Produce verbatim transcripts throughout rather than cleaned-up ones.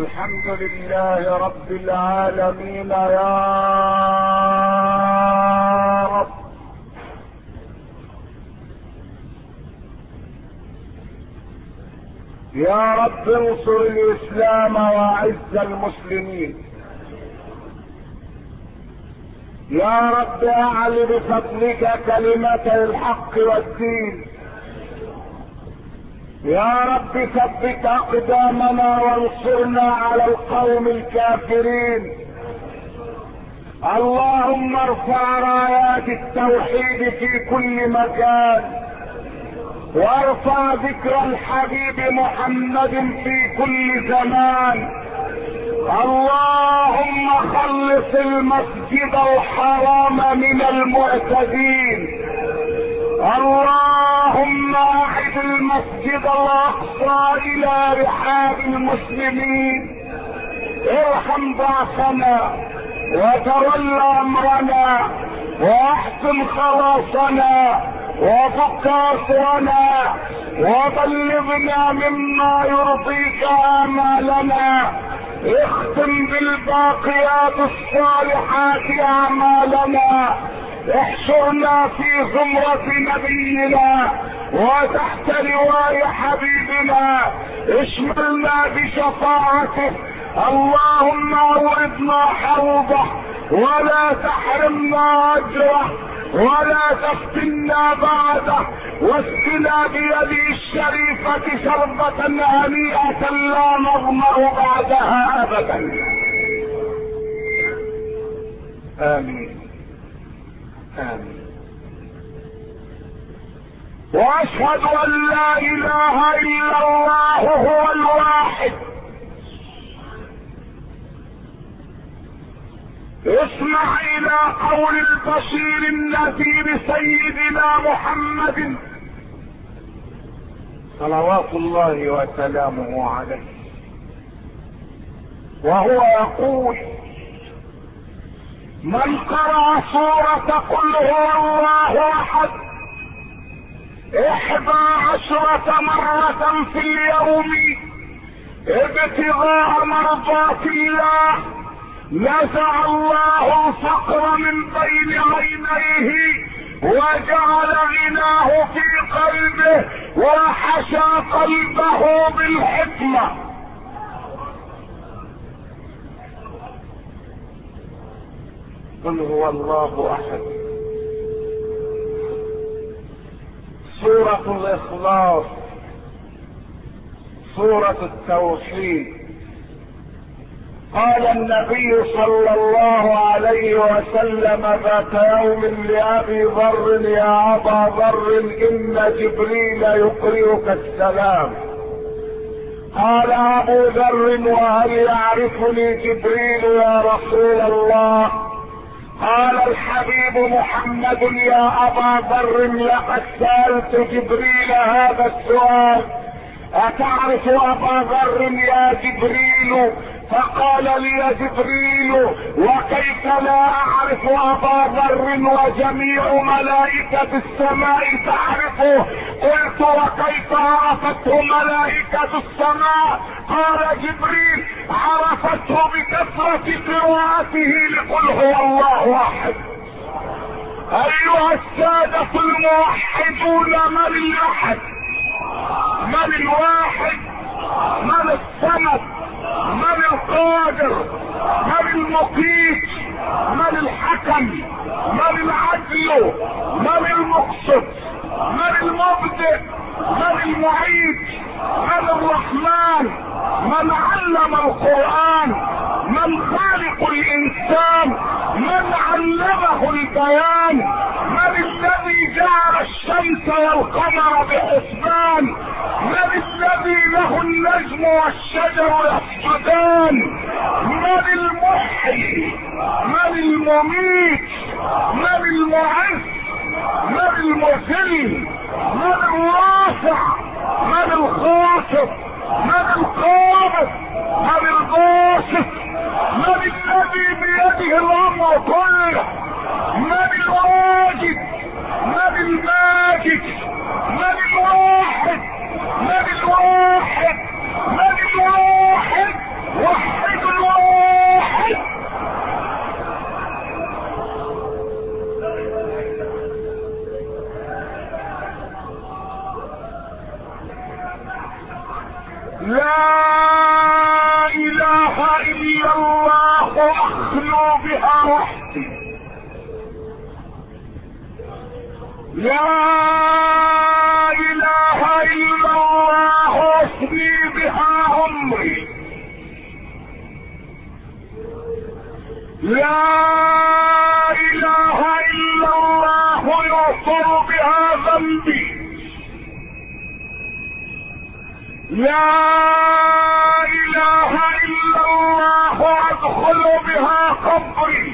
الحمد لله رب العالمين يا رب. يا رب انصر الاسلام واعز المسلمين. يا رب اعل بفضلك كلمة الحق والدين. يا رب ثبت اقدامنا وانصرنا على القوم الكافرين. اللهم ارفع رايات التوحيد في كل مكان، وارفع ذكر الحبيب محمد في كل زمان. اللهم خلص المسجد الحرام من المعتدين. اللهم اعد المسجد الاقصى الى رحاب المسلمين. ارحم ضعفنا وتول امرنا واحسن خلاصنا وفك اسرنا وبلغنا مما يرضيك امالنا. اختم بالباقيات الصالحات اعمالنا. احشرنا في زمرة نبينا وتحت لواء حبيبنا. اشملنا بشفاعته. اللهم اوردنا حوضه ولا تحرمنا اجره ولا تفتنا بعده. واسقنا بيده الشريفة شربة هنيئة لا نظمأ بعدها ابدا. امين آمين. واشهد ان لا اله الا الله هو الواحد. اسمع الى قول البشير النذير سيدنا محمد صلوات الله وسلامه عليه، وهو يقول: من قرأ سورة قل هو الله احد احدى عشرة مرة في اليوم ابتغاء مرضات الله نزع الله الفقر من بين عينيه وجعل غناه في قلبه وحشى قلبه بالحكمة. قل هو الله احد. سورة الاخلاص، سورة التوحيد. قال النبي صلى الله عليه وسلم ذات يوم لأبي ذر: يا أبا ذر إن جبريل يقرئك السلام. قال أبو ذر: وهل يعرفني جبريل يا رسول الله؟ قال الحبيب محمد: يا أبا ذر لقد سألت جبريل هذا السؤال: أتعرف أبا ذر يا جبريل؟ فقال لي جبريل: وكيف لا أعرف أبا ذر وجميع ملائكة السماء تعرفه؟ قلت: وكيف عرفته ملائكة السماء؟ قال جبريل: عرفته بكثرة قراءته لقل هو الله أحد. أيها السادة الموحدون، من الأحد؟ من الواحد؟ من الصمد؟ من القادر؟ من المقيت؟ من الحكم؟ من العدل؟ من المقسط؟ من المبدئ؟ من المعيد؟ من الرحمن؟ من علم القرآن؟ من خالق الإنسان؟ من علمه البيان؟ من الذي جعل الشمس والقمر بحسبان؟ من الذي له النجم والشجر يسجدان؟ من المحيي؟ من المميت؟ من المعز؟ من المذل؟ من الرافع؟ من الخافض؟ من القابض؟ من الباسط؟ من الذي بيده الامر كله؟ من الواجد؟ من الماجد؟ من الواحد؟ من الواحد؟ من الواحد؟ الا الله اخلو بها وحدي، لا اله الا الله افني بها عمري، لا اله الا الله يغفر بها ذنبي، لا اله الا الله ادخل بها قبري،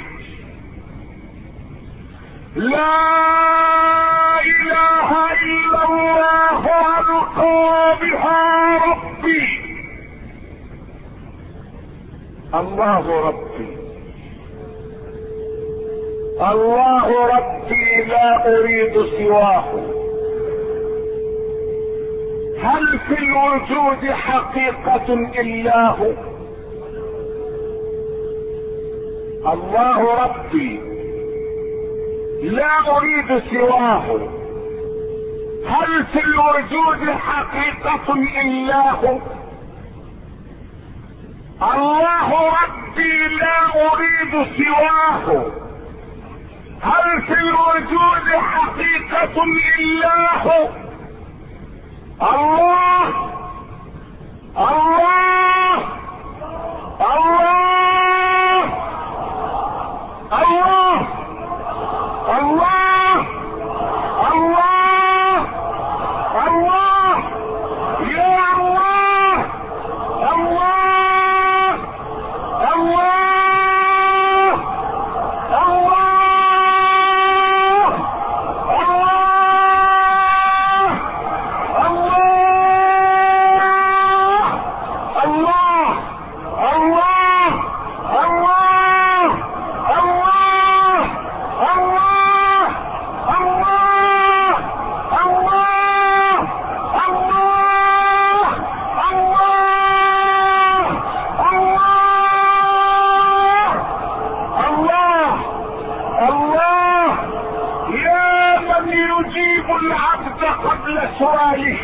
لا اله الا الله القى بها ربي. الله ربي، الله ربي لا اريد سواه. هل في الوجود حقيقة الا هو؟ الله ربي لا اريد سواه. هل في الوجود حقيقة الا هو؟ الله ربي لا اريد سواه. هل في الوجود حقيقة الا هو؟ الله الله الله الله الله الله الله يا الله الله الله الله قبل سؤاله،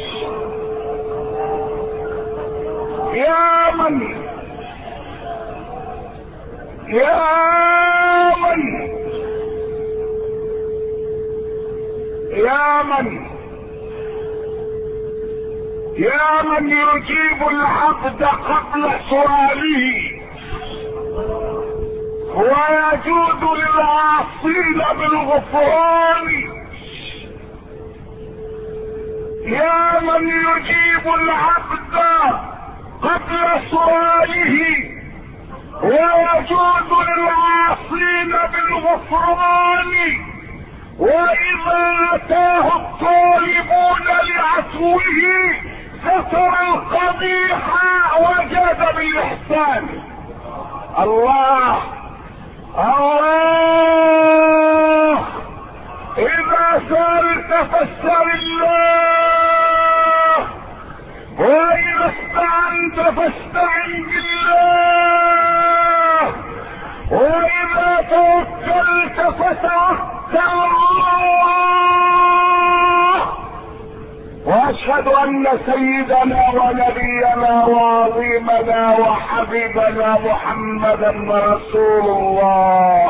يا من يا من يا من يا من يجيب العبد قبل سؤاله ويجود للعاصين بالغفران، يا من يجيب العبد قبل سؤاله ويجود للعاصين بالغفران، واذا اتاه الطالبون لعفوه ستر القبيح وجاد بالاحسان. الله الله اذا سألت فاسأل الله، واذا استعنت فاستعن بالله، واذا توكلت فتوكل على الله. واشهد ان سيدنا ونبينا وعظيمنا وحبيبنا محمدا رسول الله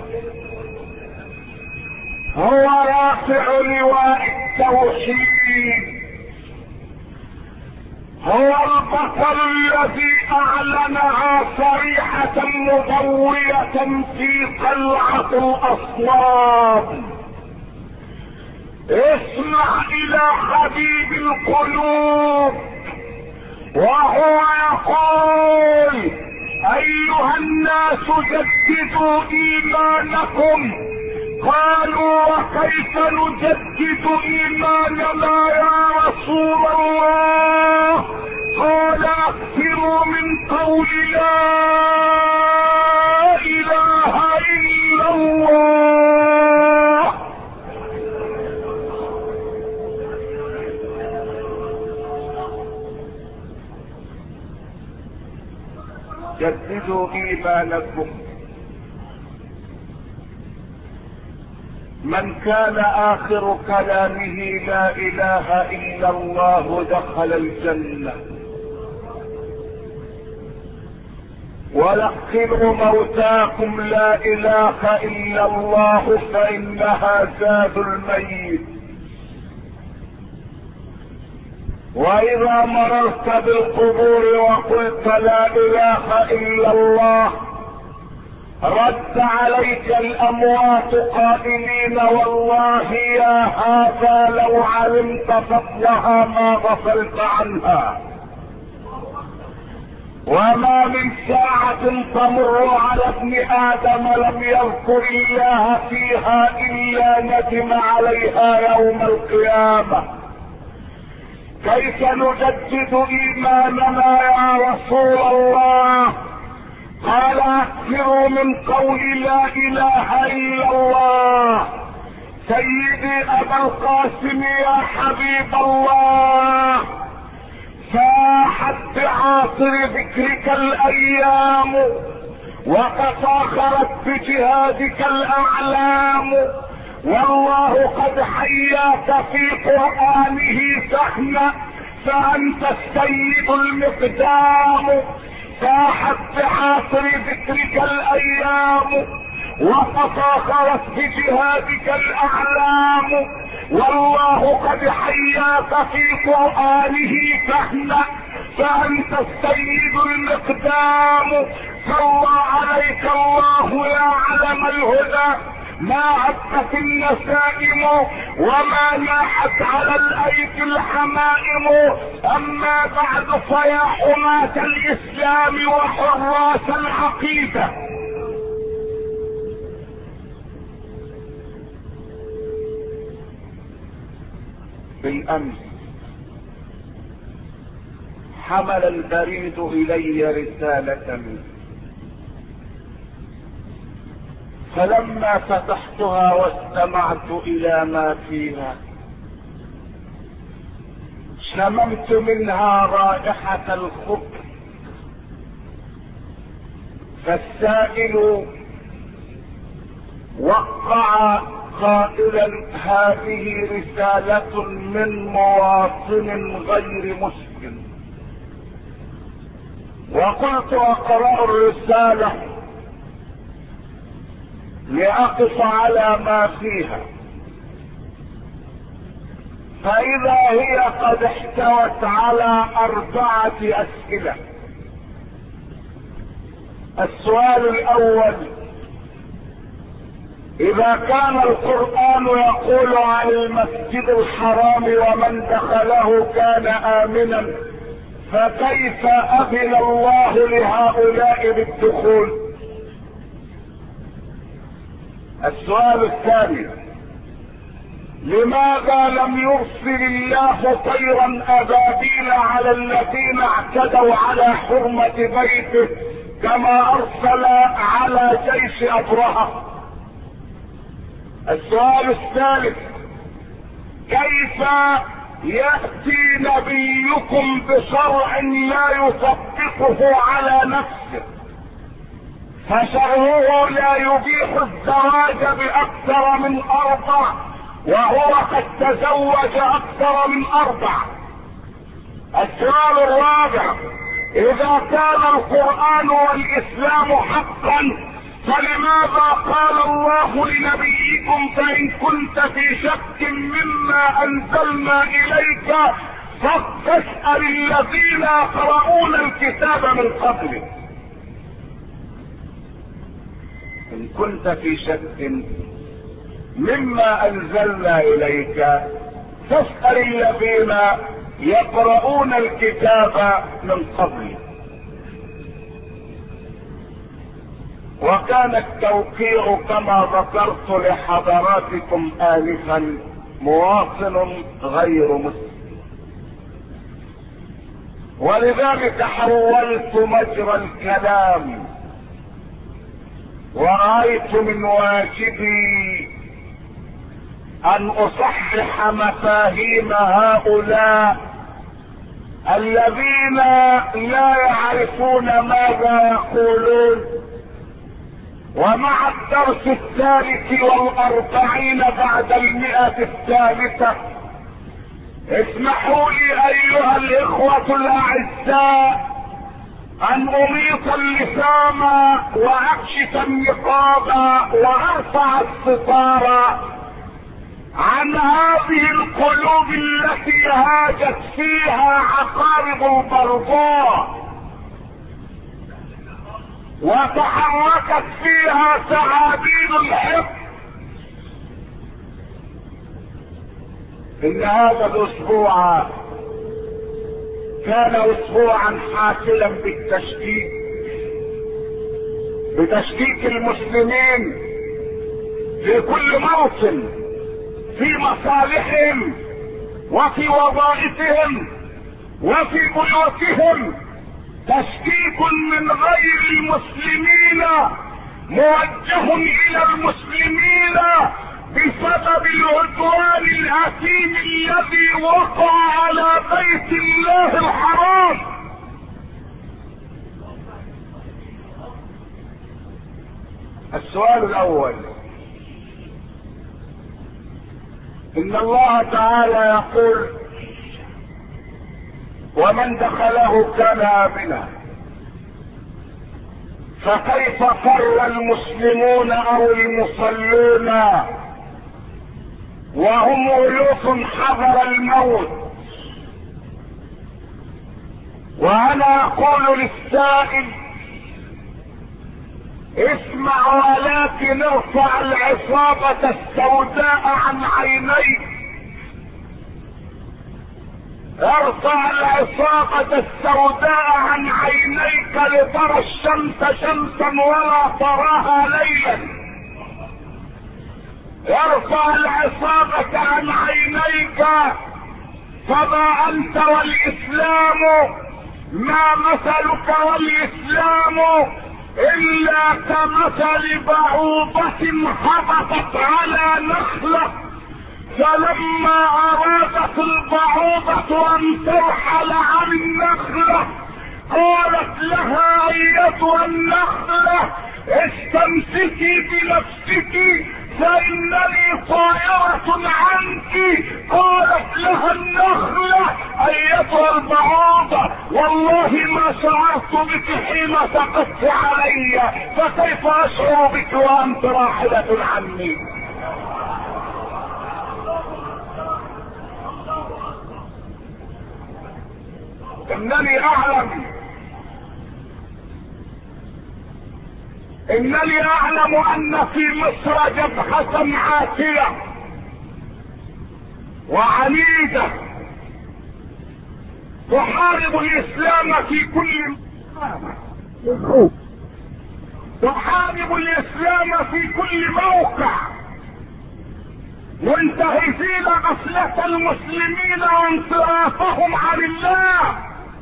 هو رافع لواء التوحيد، هو البطل الذي اعلنها صريحة مضوية في قلعة الاصنام. اسمع الى حبيب القلوب وهو يقول: ايها الناس جددوا ايمانكم. قالوا: وكيف نجدد ايماننا يا رسول الله؟ قال: اكثروا من قول لا اله الا الله. جددوا ايمانكم. من كان اخر كلامه لا اله الا الله دخل الجنة. ولقنوا موتاكم لا اله الا الله فانها زاد الميت. واذا مررت بالقبور وقلت لا اله الا الله رد عليك الاموات قائلين والله يا هذا لو علمت فضلها ما غفلت عنها. وما من ساعة تمر على ابن ادم لم يذكر الله فيها الا ندم عليها يوم القيامة. كيف نجدد ايماننا يا رسول الله؟ قال اكثروا من قول لا اله الا الله. سيدي ابا القاسم يا حبيب الله، فاحت بعاصر ذكرك الايام وتفاخرت بجهادك الاعلام، والله قد حياك في قرآنه فاحنا فانت السيد المقدام. فاحت بعاصر ذكرك الايام وتفاخرت بجهادك الاعلام، والله قد حياك في قرآنه فاحنا فانت السيد المقدام. صلى عليك الله يا علم الهدى، ما عدت النسائم وما ناحت على الايدي الحمائم. اما بعد فيا حماة الاسلام وحراس العقيدة، بالامس حمل البريد الي رسالة، فلما فتحتها واستمعت الى ما فيها شممت منها رائحة الخبث. فالسائل وقع قائلا هذه رسالة من مواطن غير مسلم، وقلت اقرأ الرسالة لأقف على ما فيها، فإذا هي قد احتوت على أربعة أسئلة. السؤال الأول: إذا كان القرآن يقول عن المسجد الحرام ومن دخله كان آمنا، فكيف أذن الله لهؤلاء بالدخول؟ السؤال الثاني: لماذا لم يرسل الله طيرا ابابيل على الذين اعتدوا على حرمة بيته كما ارسل على جيش ابرهة؟ السؤال الثالث: كيف يأتي نبيكم بشرع لا يطبقه على نفسه، فشرعه لا يبيح الزواج باكثر من اربع وهو قد تزوج اكثر من اربع؟ السؤال الرابع: اذا كان القرآن والاسلام حقا فلماذا قال الله لنبيكم فان كنت في شك مما انزلنا اليك فاسأل الذين يقرؤون الكتاب من قبلك؟ ان كنت في شك مما انزلنا اليك فاسأل الذين يقرؤون الكتاب من قبل. وكان التوقيع كما ذكرت لحضراتكم آنفا مواطن غير مسلم، ولذلك حولت مجرى الكلام ورأيت من واجبي ان اصحح مفاهيم هؤلاء الذين لا يعرفون ماذا يقولون. ومع الدرس الثالث والاربعين بعد المئة الثالثة اسمحوا لي ايها الاخوة الاعزاء ان اميط اللسان واكشف النقاب وارفع الستار عن هذه القلوب التي هاجت فيها عقارب البرضاء وتحركت فيها ثعابين الحب. ان هذا الاسبوع كان اسبوعا حافلا بالتشكيك، بتشكيك المسلمين في كل موطن، في مصالحهم وفي وظائفهم وفي بيوتهم، تشكيك من غير المسلمين موجه الى المسلمين بسبب العدوان الاثيم الذي وقع على بيت الله الحرام. السؤال الاول، ان الله تعالى يقول ومن دخله كان آمنا، فكيف فر المسلمون او المصلون وهم ألوف حذر الموت؟ وانا اقول للسائل اسمع ولكن ارفع العصابة السوداء عن عينيك، ارفع العصابة السوداء عن عينيك لترى الشمس شمسا ولا تراها ليلا. ارفع العصابة عن عينيك، فما انت والاسلام، ما مثلك والاسلام الا كمثل بعوضة هبطت على نخلة، فلما ارادت البعوضة ان ترحل عن النخلة قالت لها ايتها النخلة استمسكي بنفسك فانني طائرة عنك. قالت لها النخلة ايتها البعوضة والله ما شعرت بك حين سقطت علي، فكيف اشعر بك وانت راحلة عني؟ انني اعلم انني اعلم ان في مصر جبهة عاتية وعنيدة تحارب الاسلام في كل تحارب الاسلام في كل موقع، منتهزين غفلة المسلمين وانصرافهم عن الله.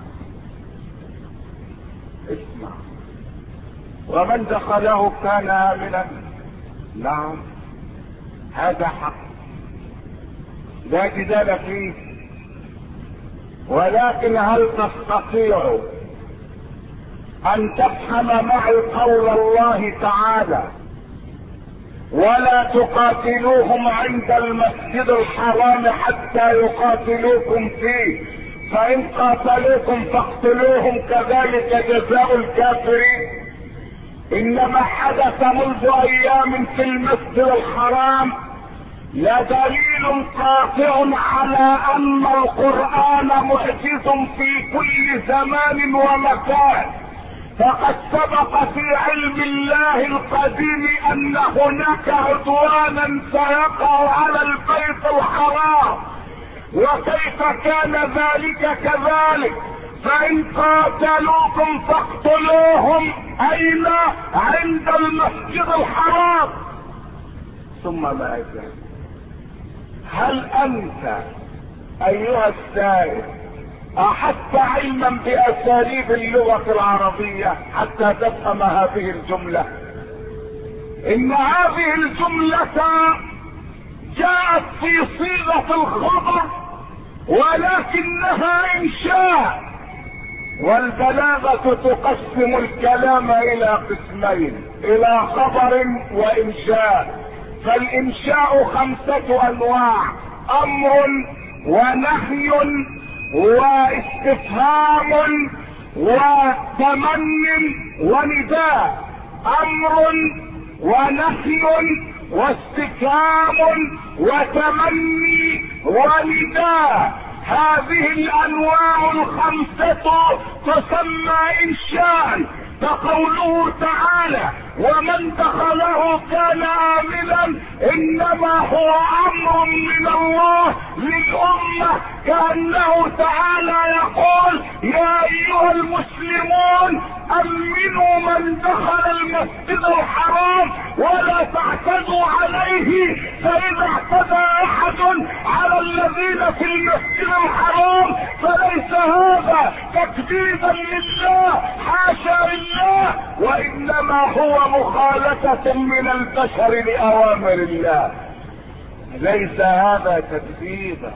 اسمع، ومن دخله كان آمنا. نعم هذا حق لا جدال فيه، ولكن هل تستطيع ان تفهم معي قول الله تعالى ولا تقاتلوهم عند المسجد الحرام حتى يقاتلوكم فيه فإن قاتلوكم فاقتلوهم كذلك جزاء الكافرين؟ انما حدث منذ ايام في المسجد الحرام لدليل قاطع على ان القرآن معجز في كل زمان ومكان، فقد سبق في علم الله القديم ان هناك عدوانا سيقع على البيت الحرام. وكيف كان ذلك كذلك؟ فإن قاتلوكم فاقتلوهم أين؟ عند المسجد الحرام. ثم ماذا؟ هل أنت أيها السائل أحدت علما بأساليب اللغة العربية حتى تفهم هذه الجملة؟ إن هذه الجملة جاءت في صيغة الخبر ولكنها إنشاء، والبلاغة تقسم الكلام الى قسمين، الى خبر وانشاء. فالانشاء خمسة انواع: امر ونهي واستفهام وتمن ونداء، امر ونهي واستفهام وتمني ونداء. هذه الانواع الخمسة تسمى انشاء. فقوله تعالى ومن دخله كان آمنا انما هو امر من الله للامة، كأنه تعالى يقول يا ايها المسلمون امنوا من دخل المسجد الحرام ولا تعتدوا عليه، فاذا اعتدى احد على الذين في المسجد الحرام فليس هذا تكذيبا لله، حاشا لله، وانما هو مخالفة من البشر لأوامر الله. ليس هذا تكذيبا،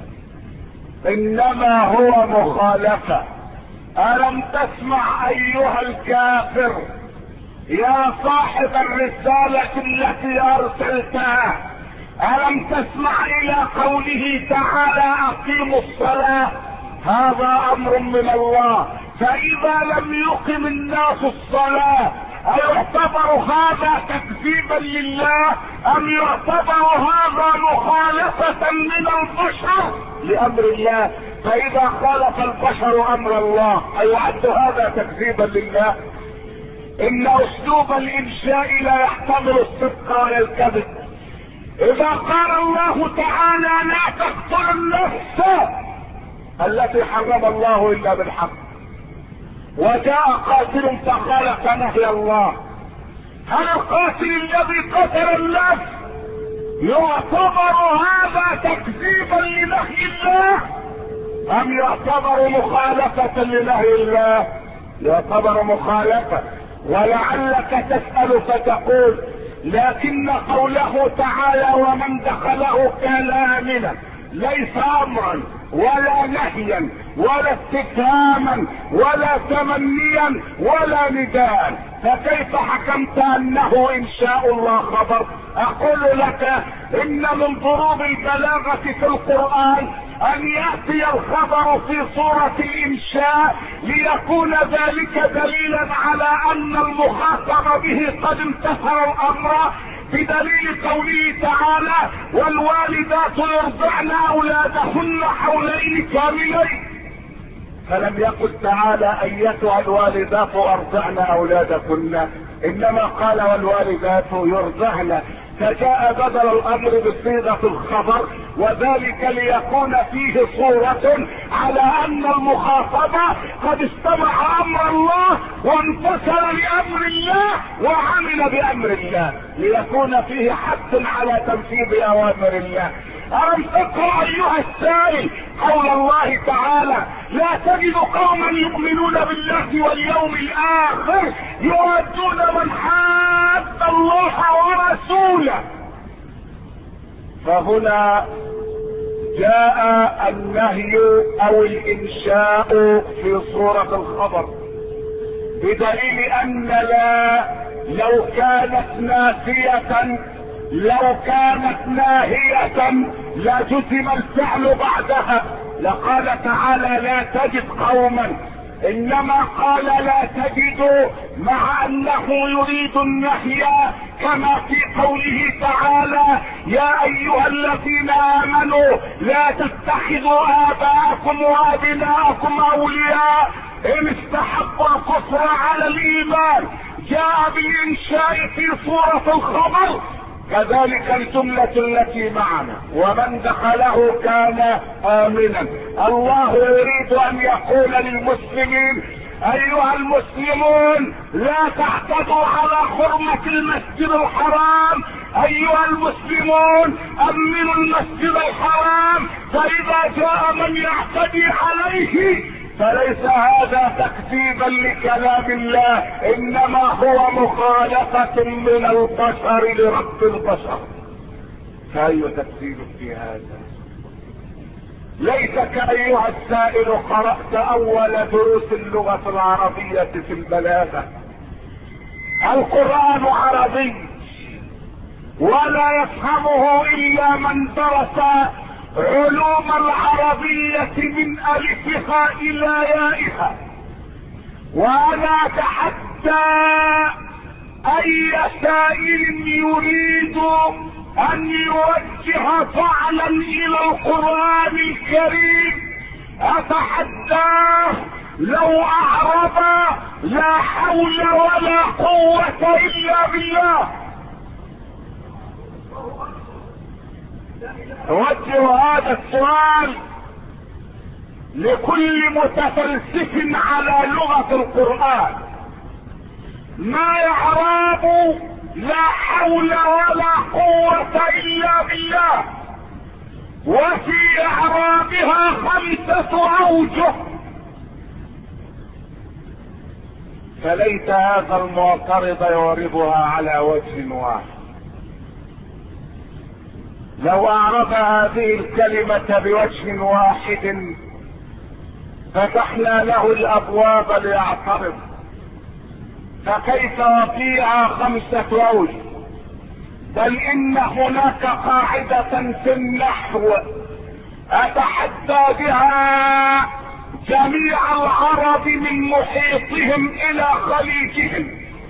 انما هو مخالفة. ألم تسمع أيها الكافر يا صاحب الرسالة التي أرسلتها، ألم تسمع إلى قوله تعالى أقيموا الصلاة؟ هذا أمر من الله، فإذا لم يقم الناس الصلاة أيعتبر هذا تكذيبا لله أم يعتبر هذا مخالفة من البشر لأمر الله؟ فإذا خالف البشر أمر الله أيعد هذا تكذيبا لله؟ إن أسلوب الإنشاء لا يحتمل الصدق ولا الكذب. إذا قال الله تعالى لا تقتلوا النفس التي حرم الله إلا بالحق، وجاء قاتل فخالف نهي الله، هل القاتل الذي قتل النفس يعتبر هذا تكذيبا لنهي الله ام يعتبر مخالفة لنهي الله؟ يعتبر مخالفة. ولعلك تسأل فتقول لكن قوله تعالى ومن دخله كان آمنا ليس امرا ولا نهيا ولا استفهاما ولا تمنيا ولا نداء، فكيف حكمت انه ان شاء الله خبر؟ اقول لك ان من ضروب البلاغة في القرآن ان يأتي الخبر في صورة الانشاء ليكون ذلك دليلا على ان المخاطب به قد امتثل الامر، بدليل قوله تعالى والوالدات يرضعن اولادهن حولين كاملين، فلم يقل تعالى ايتها الوالدات ارضعن اولادكن، انما قال والوالدات يرضعن، فجاء بدل الامر بصيغة الخبر، وذلك ليكون فيه صورة على ان المخاطبة قد استمع امر الله وامتثل لامر الله وعمل بامر الله، ليكون فيه حث على تنفيذ اوامر الله. ألم تقرأ أيها السائل قول الله تعالى لا تجد قوما يؤمنون بالله واليوم الآخر يؤدون من حاد الله ورسوله؟ فهنا جاء النهي أو الإنشاء في صورة الخبر، بدليل أن لا لو كانت نافية لو كانت ناهية لجزم الفعل بعدها، لقال تعالى لا تجد قوما، انما قال لا تجد مع انه يريد النهي، كما في قوله تعالى يا ايها الذين امنوا لا تتخذوا اباءكم وابناءكم اولياء ان استحبوا الكفر على الايمان، جاء بالانشاء في صورة الخبر. كذلك الجملة التي معنا ومن دخله كان آمنا، الله يريد ان يقول للمسلمين ايها المسلمون لا تعتدوا على حرمة المسجد الحرام، ايها المسلمون امنوا المسجد الحرام، فاذا جاء من يعتدي عليه فليس هذا تكذيبا لكلام الله، انما هو مخالفة من البشر لرب البشر. فأي تكذيب في هذا؟ ليتك ايها السائل قرأت اول دروس اللغة العربية في البلاغة. القرآن عربي ولا يفهمه الا من درس علوم العربية من الفها الى يائها، وانا اتحدى اي سائل يريد ان يوجه فعلا الى القرآن الكريم، اتحداه لو اعرض لا حول ولا قوة الا بالله. اوجه هذا السؤال لكل متفلسف على لغة القرآن، ما يعراب لا حول ولا قوة الا بالله، وفي اعرابها خمسة اوجه، فليت هذا المعترض يعرضها على وجه واحد. لو اعرض هذه الكلمة بوجه واحد فتحنا له الابواب ليعترض، فكيف وفيها خمسة اوجه؟ بل ان هناك قاعدة في النحو اتحدى بها جميع العرب من محيطهم الى خليجهم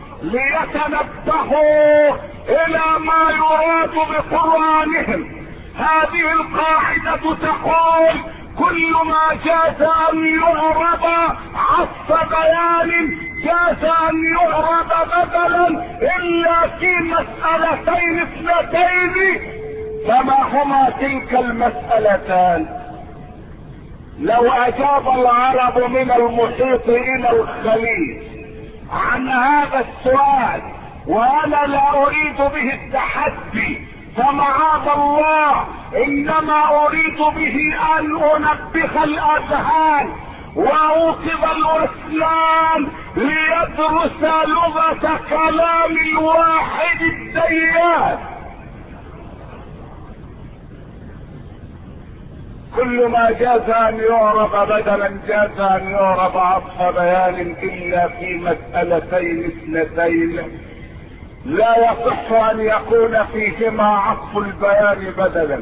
ليتنبهوا الى ما يراد بقرآنهم. هذه القاعدة تقول كل ما جاز ان يعرض عصف بيان جاز ان يعرض بدلا الا في مسألتين اثنتين، فما هما تلك المسألتان؟ لو اجاب العرب من المحيط الى الخليج عن هذا السؤال وانا لا اريد به التحدي فمعاذ الله، انما اريد به ان انبه الاذهان واوقظ الاسنان ليدرس لغة كلام الواحد الديان. كل ما جاز ان يعرب بدلا جاز ان يعرب عطف بيان الا في مسألتين اثنتين لا يصح ان يكون فيهما عطف البيان بدلا.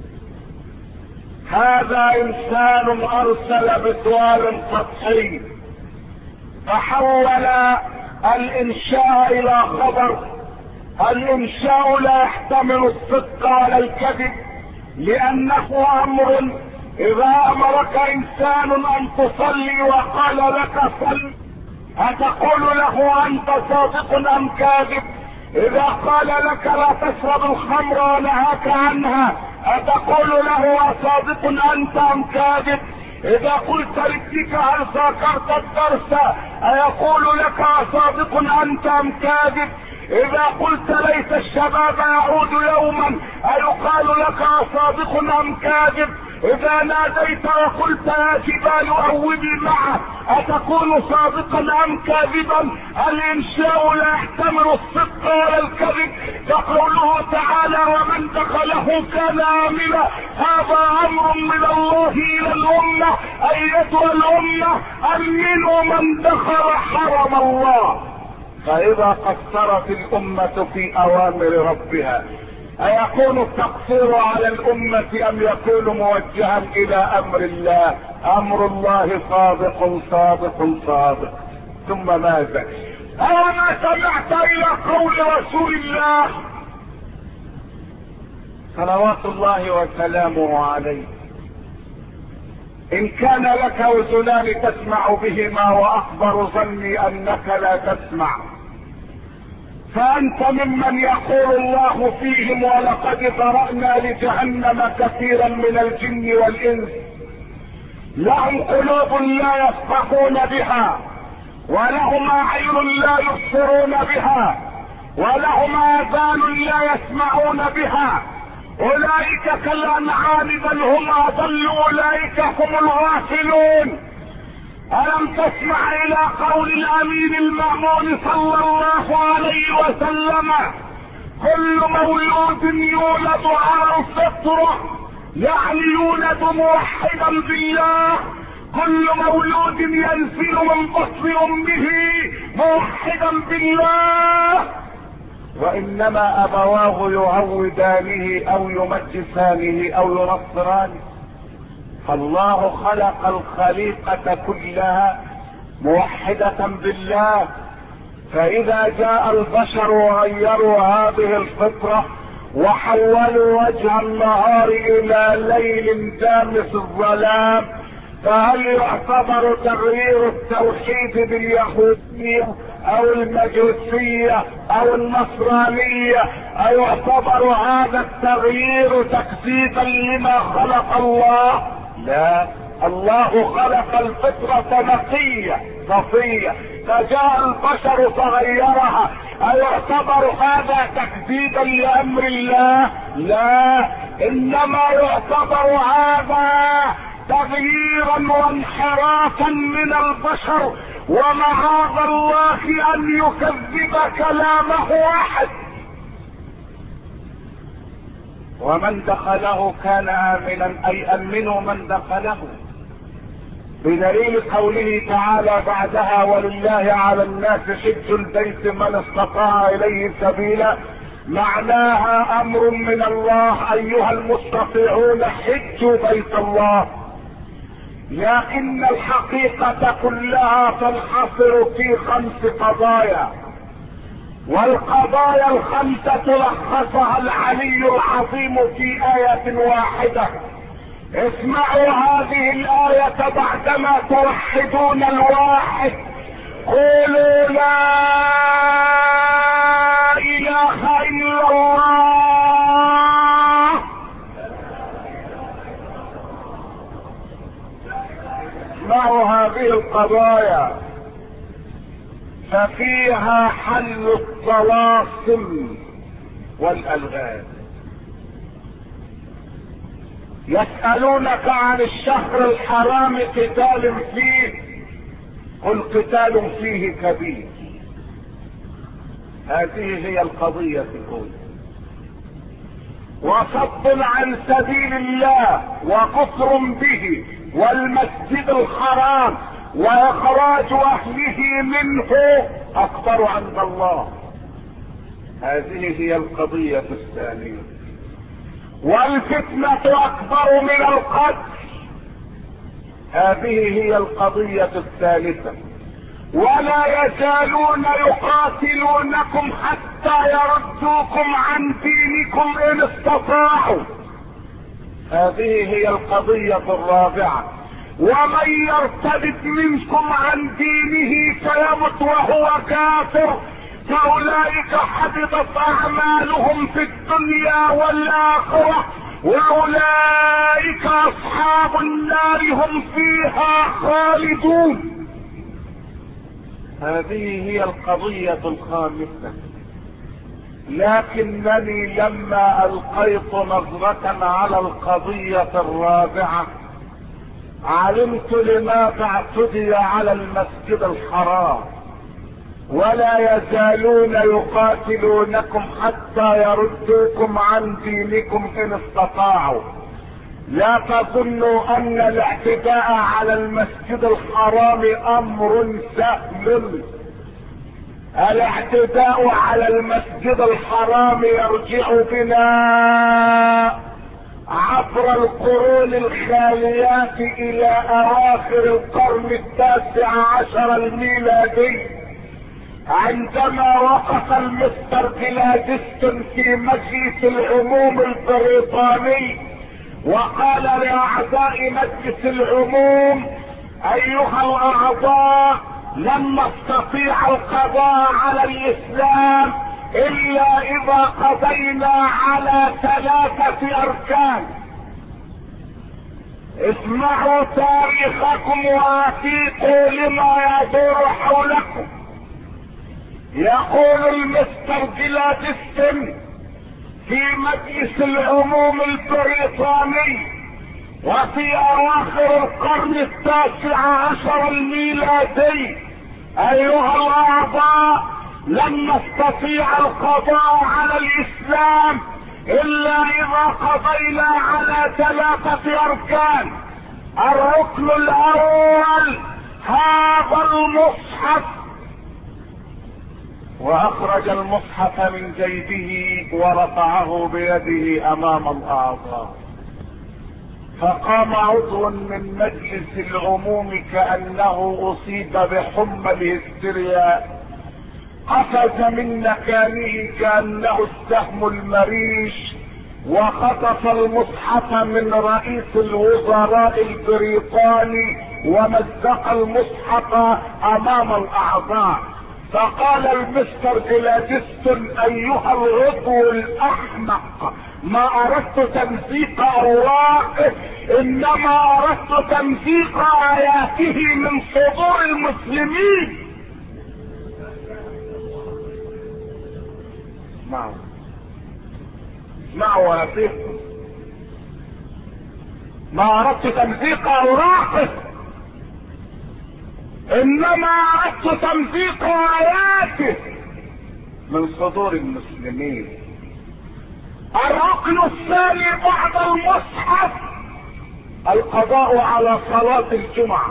هذا انسان ارسل بسؤال سطحي فحول الانشاء الى خبر. الانشاء لا يحتمل الصدق ولا الكذب، لانه امر. اذا امرك انسان ان تصلي وقال لك صل، اتقول له انت صادق ام كاذب؟ اذا قال لك لا تشرب الخمر ونهاك عنها، اتقول له اصادق انت ام كاذب؟ اذا قلت لابنك هل ذاكرت الدرس، ايقول لك اصادق انت ام كاذب؟ اذا قلت ليس الشباب يعود يوما، ايقال لك اصادق ام كاذب؟ اذا ناديت وقلت يا جبال اوبي معه، اتكون صادقا ام كاذبا؟ الانشاء لا يحتمل الصدق ولا الكذب، فقوله تعالى ومن دخله كان امنا، هذا امر من الله الى الامه ايتها الامه امنوا من دخل حرم الله. فاذا قصرت الامه في اوامر ربها ايكون التقصير على الامة ام يكون موجها الى امر الله؟ امر الله صادق صادق صادق. ثم ماذا؟ أوما سمعت الى قول رسول الله صلوات الله وسلامه عليه ان كان لك اذنان تسمع بهما واخبر ظني انك لا تسمع، فانت ممن يقول الله فيهم ولقد ذرأنا لجهنم كثيرا من الجن والانس لهم قلوب لا يفقهون بها ولهم اعين لا يبصرون بها ولهم اذان لا يسمعون بها، اولئك كالانعام بل هم اضل، اولئك هم الغافلون. ألم تسمع إلى قول الأمين المأمون صلى الله عليه وسلم كل مولود يولد على الفطرة، يعني يولد موحدا بالله، كل مولود ينزل من بطن أمه موحدا بالله، وإنما أبواه يعودانه أو يمجسانه أو ينصرانه. فالله خلق الخليقة كلها موحدة بالله. فإذا جاء البشر وغيروا هذه الفطرة وحولوا وجه النهار إلى ليل دامس الظلام، فهل يعتبر تغيير التوحيد باليهودية او المجوسية او النصرانية، او يعتبر هذا التغيير تكذيبا لما خلق الله؟ لا، الله خلق الفطرة نقية صفية، فجاء البشر فغيرها، أيعتبر هذا تكذيبا لأمر الله؟ لا، إنما يعتبر هذا تغييرا وانحرافا من البشر، ومعاذ الله ان يكذب كلامه احد. ومن دخله كان امنا، اي امنوا من دخله، بدليل قوله تعالى بعدها ولله على الناس حج البيت من استطاع اليه سبيلا، معناها امر من الله ايها المستطيعون حجوا بيت الله. لكن الحقيقة كلها تنحصر في خمس قضايا، والقضايا الخمسة لخصها العلي العظيم في آية واحدة. اسمعوا هذه الآية بعدما توحدون الواحد، قولوا لا إله إلا الله. اسمعوا هذه القضايا، ففيها حل الطلاسم والألغاز. يسألونك عن الشهر الحرام قتال فيه، قل قتال فيه كبير. هذه هي القضية الأولى. وصد عن سبيل الله وكفر به والمسجد الحرام واخراج اهله منه اكبر عند الله. هذه هي القضية الثانية. والفتنة اكبر من القتل. هذه هي القضية الثالثة. ولا يزالون يقاتلونكم حتى يردوكم عن دينكم ان استطاعوا. هذه هي القضية الرابعة. ومن يرتد منكم عن دينه فيمت وهو كافر فاولئك حبطت اعمالهم في الدنيا والاخرة واولئك اصحاب النار هم فيها خالدون. هذه هي القضية الخامسة. لكنني لما القيت نظرة على القضية الرابعة علمت لماذا اعتدي على المسجد الحرام. ولا يزالون يقاتلونكم حتى يردوكم عن دينكم ان استطاعوا. لا تظنوا ان الاعتداء على المسجد الحرام امر سهل. الاعتداء على المسجد الحرام يرجع بنا عبر القرون الخاليات الى اواخر القرن التاسع عشر الميلادي، عندما وقف المستر جلادستون في مجلس العموم البريطاني وقال لاعضاء مجلس العموم: ايها الاعضاء، لن نستطيع القضاء على الاسلام الا اذا قضينا على ثلاثة اركان. اسمعوا تاريخكم وافيقوا لما يدور حولكم. يقول المستر جلادستون في مجلس العموم البريطاني وفي اواخر القرن التاسع عشر الميلادي: ايها الاعضاء، لن نستطيع القضاء على الاسلام الا اذا قضينا على ثلاثة اركان. الركن الاول هذا المصحف. واخرج المصحف من جيبه ورفعه بيده امام الاعضاء. فقام عضو من مجلس العموم كأنه اصيب بحمى الهستيريا، قفز من مكانه كأنه السهم المريش، وخطف المصحف من رئيس الوزراء البريطاني ومزق المصحف امام الاعضاء. فقال المستر جلادستون: ايها العضو الاحمق، ما اردت تمزيق اوراقه، انما اردت تمزيق اياته من صدور المسلمين. اسمعوا اسمعوا يا سيدي، ما اردت تمزيق اوراقه، انما اردت تمزيق اياته من صدور المسلمين. الركن الثاني بعد المصحف القضاء على صلاة الجمعة.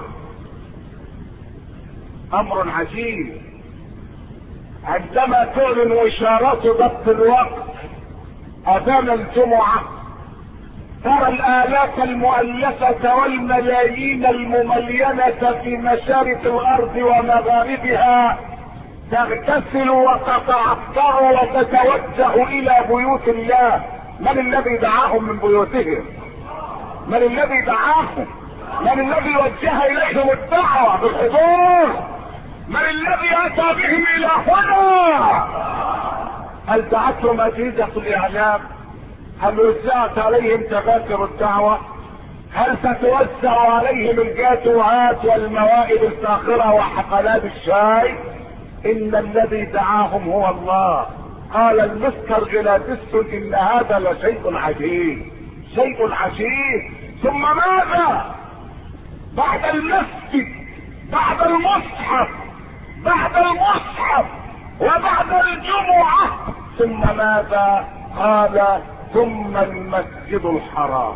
امر عجيب، عندما تعلن اشارات ضبط الوقت اذان الجمعة، ترى الالاف المؤلفة والملايين المملينة في مشارق الارض ومغاربها تغتسل وتتعطر وتتوجه الى بيوت الله. من الذي دعاهم من بيوتهم؟ من الذي دعاهم؟ من الذي وجه اليهم الدعوة بالحضور؟ من الذي اتى بهم الى هنا؟ هل دعتهم اجهزة الاعلام؟ هل وزعت عليهم تذاكر الدعوة؟ هل ستوزع عليهم الجاتوهات والموائد الفاخرة وحفلات الشاي؟ ان الذي دعاهم هو الله. قال المستر جلادستون: ان هذا لشيء عجيب، شيء عجيب. ثم ماذا؟ بعد المسجد، بعد المصحف، بعد المصحف وبعد الجمعة، ثم ماذا؟ قال: ثم المسجد الحرام.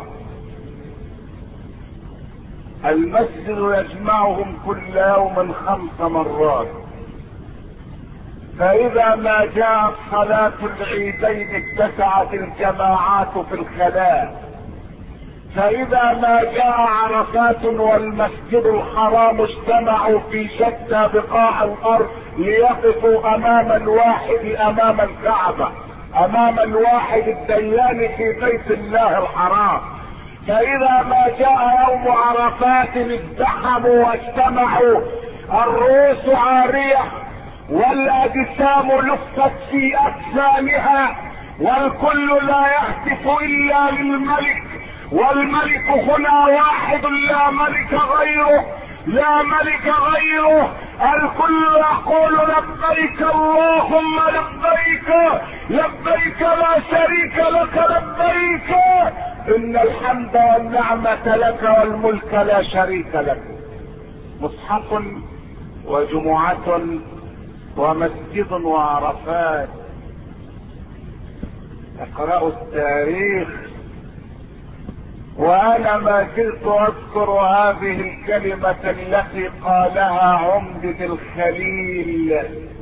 المسجد يجمعهم كل يوم خمس مرات، فإذا ما جاءت صلاة العيدين اتسعت الجماعات في الخلاء، فإذا ما جاء عرفات والمسجد الحرام اجتمعوا في شتى بقاع الأرض ليقفوا أمام الواحد، أمام الكعبة، أمام الواحد الديان في بيت الله الحرام. فإذا ما جاء يوم عرفات ازدحموا واجتمعوا، الرؤوس عارية والاجسام لفت في اجسامها، والكل لا يهتف الا للملك، والملك هنا واحد لا ملك غيره، لا ملك غيره. الكل يقول: لبيك اللهم لبيك، لبيك لا شريك لك لبيك، ان الحمد والنعمة لك والملك لا شريك لك. مصحف وجمعة ومسجد وعرفات. اقرأوا التاريخ. وانا ما زلت اذكر هذه الكلمة التي قالها عمدة الخليل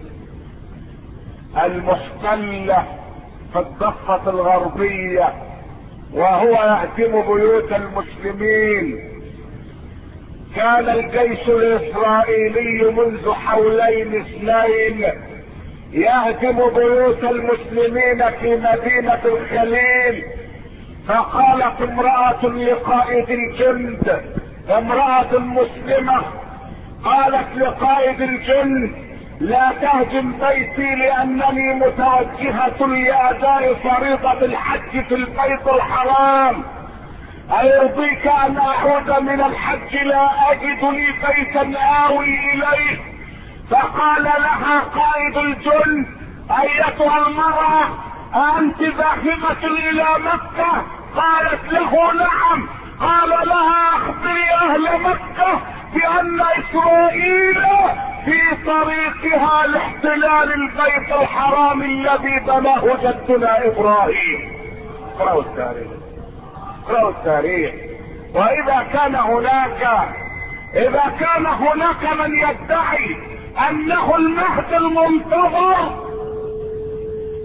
المحتلة في الضفة الغربية وهو يهدم بيوت المسلمين. كان الجيش الاسرائيلي منذ حولين اثنين يهدم بيوت المسلمين في مدينة الخليل، فقالت امرأة لقائد الجند، امرأة مسلمة، قالت لقائد الجند: لا تهجم بيتي لانني متوجهة لاداء فريضة الحج في البيت الحرام، ايرضيك ان اعود من الحج لا اجد لي بيتا اوي اليه؟ فقال لها قائد الجند: ايتها المرأة، انت ذاهبة الى مكة؟ قالت له: نعم. قال لها: اخبري اهل مكة بان اسرائيل في طريقها لاحتلال البيت الحرام الذي بناه جدنا ابراهيم. اقرأوا التاريخ، اقرأوا التاريخ. واذا كان هناك اذا كان هناك من يدعي انه المهد المنتظر،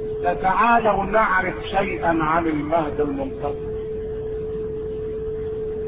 فتعالوا نعرف شيئا عن المهد المنتظر.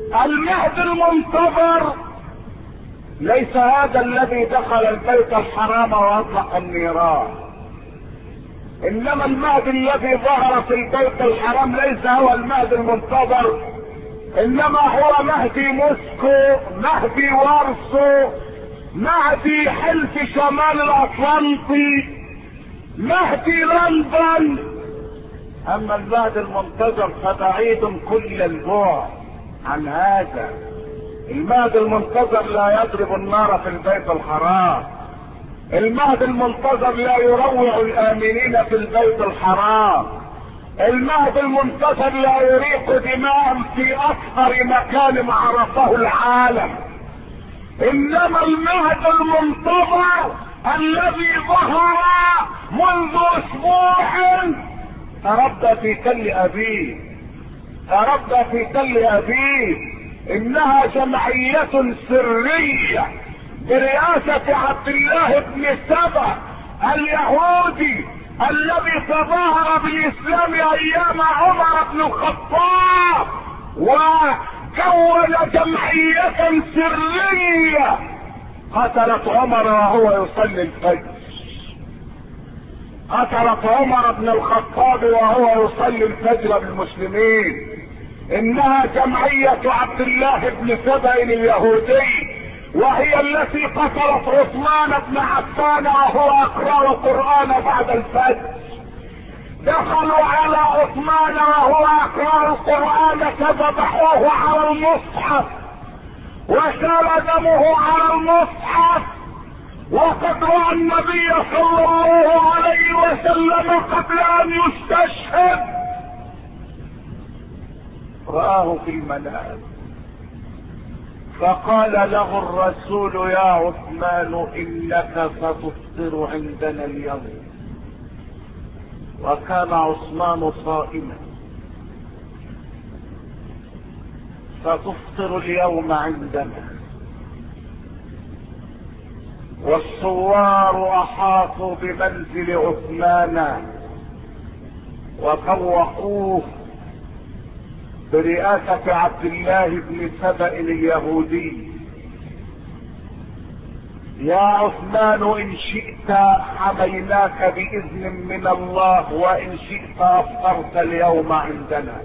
المهدي المنتظر ليس هذا الذي دخل البيت الحرام واطلق النيران، انما المهدي الذي ظهر في البيت الحرام ليس هو المهدي المنتظر، انما هو مهدي موسكو، مهدي وارسو، مهدي حلف شمال الاطلنطي، مهدي لندن. اما المهدي المنتظر فبعيد كل البعد عن هذا. المهدي المنتظر لا يضرب النار في البيت الحرام، المهدي المنتظر لا يروع الامنين في البيت الحرام، المهدي المنتظر لا يريق دماء في اكثر مكان عرفه العالم، انما المهدي المنتظر الذي ظهر منذ اسبوع تربى في تل ابيه، تربى في تل ابيه. انها جمعية سرية برئاسة عبد الله بن سبأ اليهودي الذي تظاهر بالاسلام ايام عمر بن الخطاب، وكون جمعية سرية قتلت عمر وهو يصلي الفجر، قتلت عمر بن الخطاب وهو يصلي الفجر بالمسلمين. انها جمعية عبد الله بن سبأ اليهودي، وهي التي قتلت عثمان بن عفان وهو يقرأ القرآن بعد الفجر. دخلوا على عثمان وهو يقرأ القرآن فذبحوه على المصحف وسال دمه على المصحف، وقد رأى النبي صلى الله عليه وسلم قبل ان يستشهد، رآه في المنام فقال له الرسول يا عثمان انك ستفطر عندنا اليوم. وكان عثمان صائما، ستفطر اليوم عندنا. والثوار احاطوا بمنزل عثمان وفوقوه برئاسة عبد الله بن سبأ اليهودي. يا عثمان ان شئت حميناك باذن من الله، وان شئت افطرت اليوم عندنا.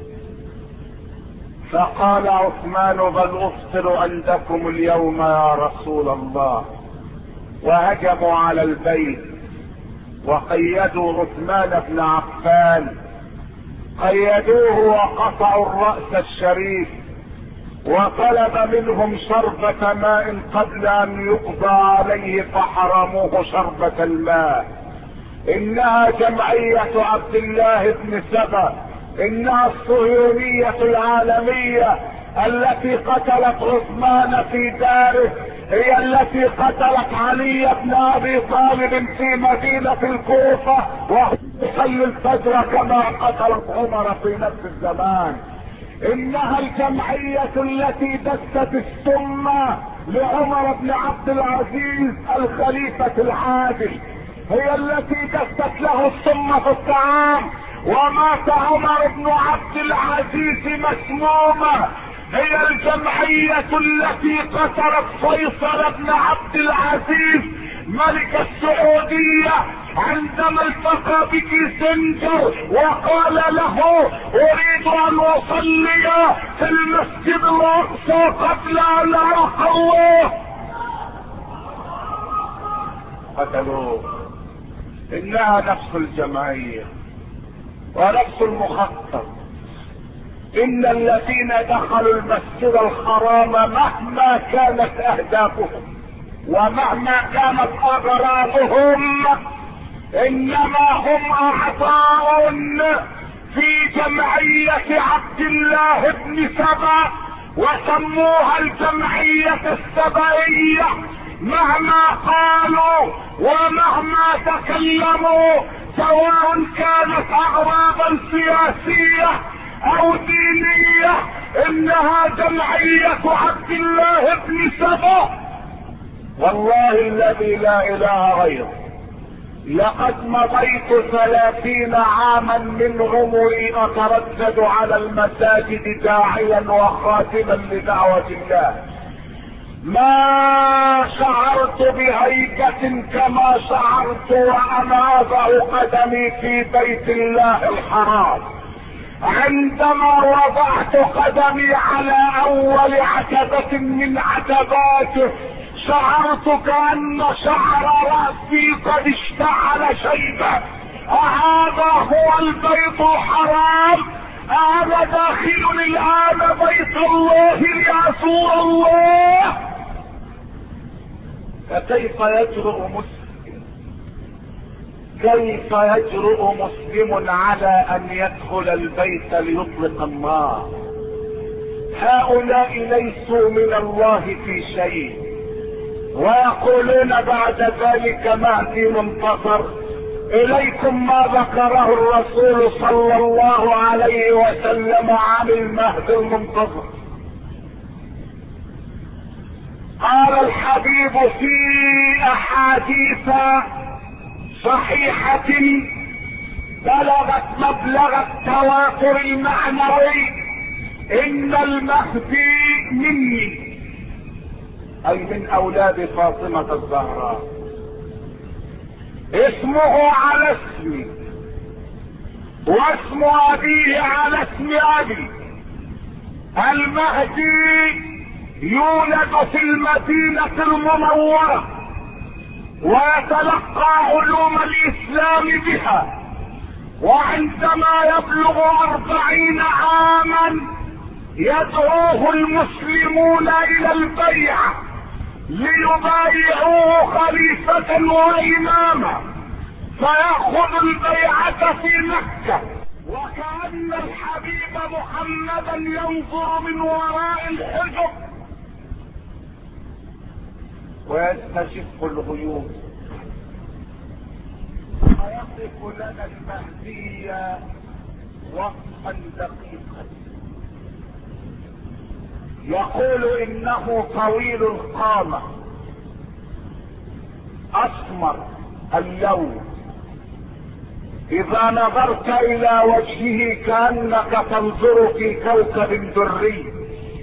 فقال عثمان بل افطر عندكم اليوم يا رسول الله. وهجموا على البيت وقيدوا عثمان بن عفان، قيدوه وقطعوا الرأس الشريف، وطلب منهم شربة ماء قبل ان يقضى عليه فحرموه شربة الماء. انها جمعية عبد الله بن سبأ، انها الصهيونية العالمية التي قتلت عثمان في داره، هي التي قتلت علي بن ابي طالب في مدينة الكوفة وهو يصلي الفجر كما قتلت عمر في نفس الزمان. انها الجمعية التي دست السم لعمر بن عبد العزيز الخليفة العادل، هي التي دست له السم في الطعام ومات عمر بن عبد العزيز مسموما. هي الجمعية التي قتلت فيصل بن عبد العزيز ملك السعودية عندما التقى بكيسنجر وقال له اريد ان اصلي في المسجد الاقصى قبل ان القى الله. قتلوه. انها نفس الجمعية ونفس المخطط. ان الذين دخلوا المسجد الحرام مهما كانت اهدافهم ومهما كانت اغراضهم انما هم اعضاء في جمعية عبد الله بن سبأ، وسموها الجمعية السبأية. مهما قالوا ومهما تكلموا سواء كانت اغراضا سياسية او دينية، انها جمعية عبد الله بن سبأ. والله الذي لا اله غيره لقد مضيت ثلاثين عاما من عمري اتردد على المساجد داعيا وخاتما لدعوة الله، ما شعرت بهيبة كما شعرت وانا اضع قدمي في بيت الله الحرام. عندما وضعت قدمي على اول عتبة من عتباته شعرت كأن شعر رأسي قد اشتعل شيبة. أهذا هو البيت الحرام؟ أنا داخل الآن بيت الله لأزور الله؟ فكيف يجرؤ مسلم كيف يجرؤ مسلم على أن يدخل البيت ليطلق النار؟ هؤلاء ليسوا من الله في شيء، ويقولون بعد ذلك مهدي منتصر. اليكم ما ذكره الرسول صلى الله عليه وسلم عن المهدي المنتصر. قال الحبيب في احاديث صحيحة بلغت مبلغ التواتر المعنوي: ان المهدي مني، اي من اولاد فاطمة الزهراء، اسمه على اسمي واسم ابيه على اسم ابي. المهدي يولد في المدينة المنورة ويتلقى علوم الاسلام بها، وعندما يبلغ اربعين عاما يدعوه المسلمون الى البيعة ليبايعوه خليفة واماما، فيأخذ البيعة في مكة، وكأن الحبيب محمدا ينظر من وراء الحجب ويستشف الغيوب، ويصف لنا المهدي وصفا دقيقا. يقول انه طويل القامة، اسمر اللون، اذا نظرت الى وجهه كأنك تنظر في كوكب دري،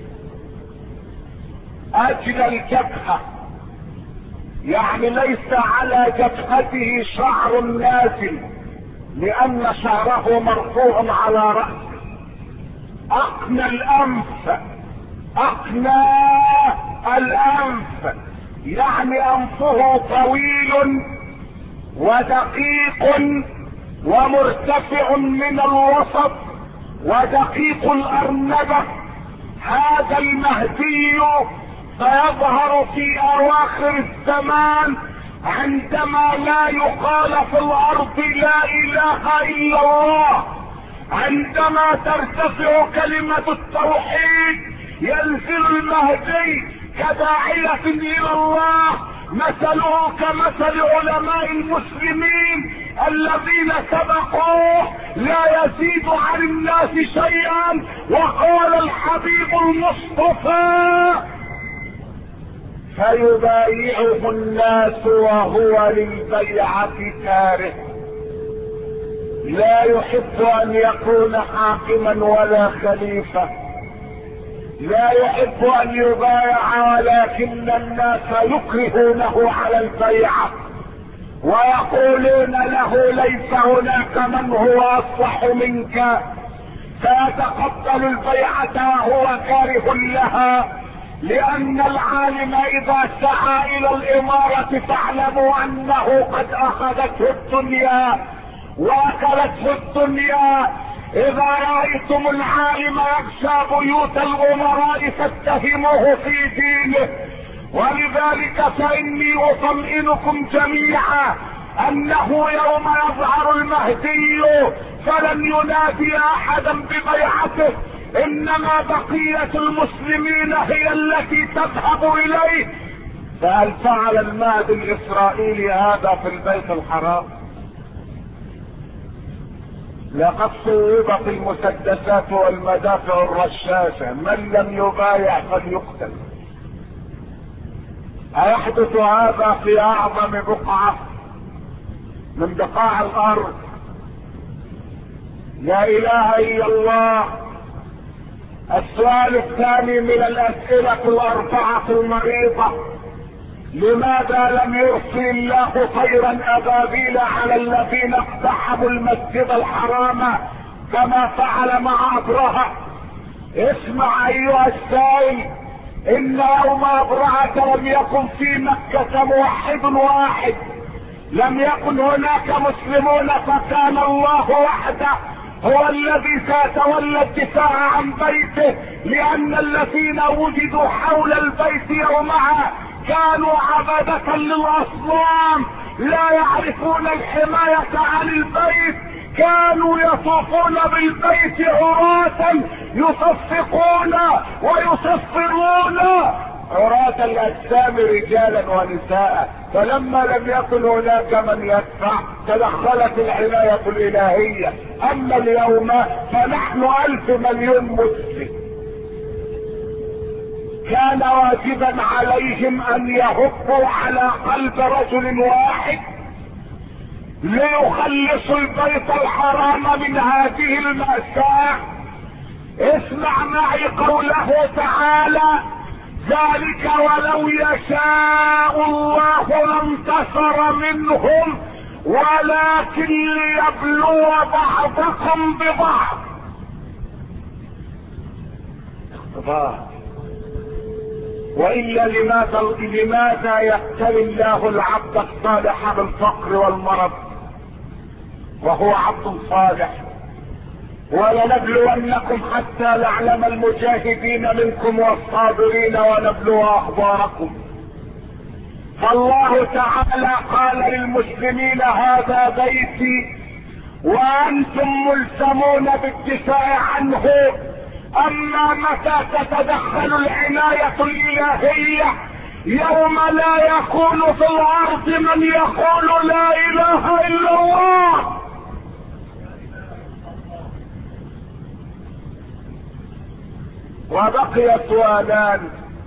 اجل الجبهة، يعني ليس على جبهته شعر نازل لان شعره مرفوع على رأسه. اقنى الانف، اقنى الانف، يعني انفه طويل ودقيق ومرتفع من الوسط ودقيق الارنبة. هذا المهدي سيظهر في اواخر الزمان عندما لا يقال في الارض لا اله الا الله، عندما ترتفع كلمة التوحيد ينزل المهدي كداعية الى الله، مثله كمثل علماء المسلمين الذين سبقوه لا يزيد عن الناس شيئا. وقال الحبيب المصطفى: فيبايعه الناس وهو للبيعة كاره، لا يحب ان يكون حاكما ولا خليفة، لا يحب ان يبايع، ولكن الناس يكرهونه على البيعة ويقولون له: ليس هناك من هو اصلح منك، فيتقبل البيعة وهو كاره لها. لان العالم اذا سعى الى الامارة فاعلموا انه قد اخذته الدنيا واكلته الدنيا. اذا رأيتم العالم يغشى بيوت الامراء فاتهموه في دينه. ولذلك فاني اطمئنكم جميعا انه يوم يظهر المهدي فلن ينادي احدا ببيعته، انما بقية المسلمين هي التي تذهب اليه. فهل فعل المهدي الاسرائيلي هذا في البيت الحرام؟ لقد صوبت المسدسات والمدافع الرشاشة، من لم يبايع فليقتل. أيحدث هذا في اعظم بقعة من بقاع الارض. لا اله الا الله. السؤال الثاني من الاسئلة الاربعة المريضة: لماذا لم يرسل الله طيرا ابابيل على الذين اقتحموا المسجد الحرام كما فعل مع ابرهة؟ اسمع ايها السائل، ان يوم ابرهة لم يكن في مكة موحد واحد، لم يكن هناك مسلمون، فكان الله وحده هو الذي سيتولى الدفاع عن بيته، لان الذين وجدوا حول البيت يومها كانوا عبادة للاصنام، لا يعرفون الحماية عن البيت، كانوا يطوفون بالبيت عراة يصفقون ويصفرون عراة الاجسام رجالا ونساء. فلما لم يكن هناك من يدفع تدخلت العناية الالهية. اما اليوم فنحن الف مليون مسلم، كان واجبا عليهم ان يهبوا على قلب رجل واحد ليخلصوا البيت الحرام من هذه المأساة. اسمع معي قوله تعالى: ذلك ولو يشاء الله لانتصر منهم ولكن ليبلو بعضكم ببعض. اختبار. والا لماذا لماذا يبتلي الله العبد الصالح بالفقر والمرض وهو عبد صالح؟ ولنبلونكم حتى نعلم المجاهدين منكم والصابرين ونبلو اخباركم. فالله تعالى قال للمسلمين: هذا بيتي وانتم ملزمون بالدفاع عنه. اما متى تتدخل العناية الالهية؟ يوم لا يكون في الارض من يقول لا اله الا الله. وبقي سؤالان،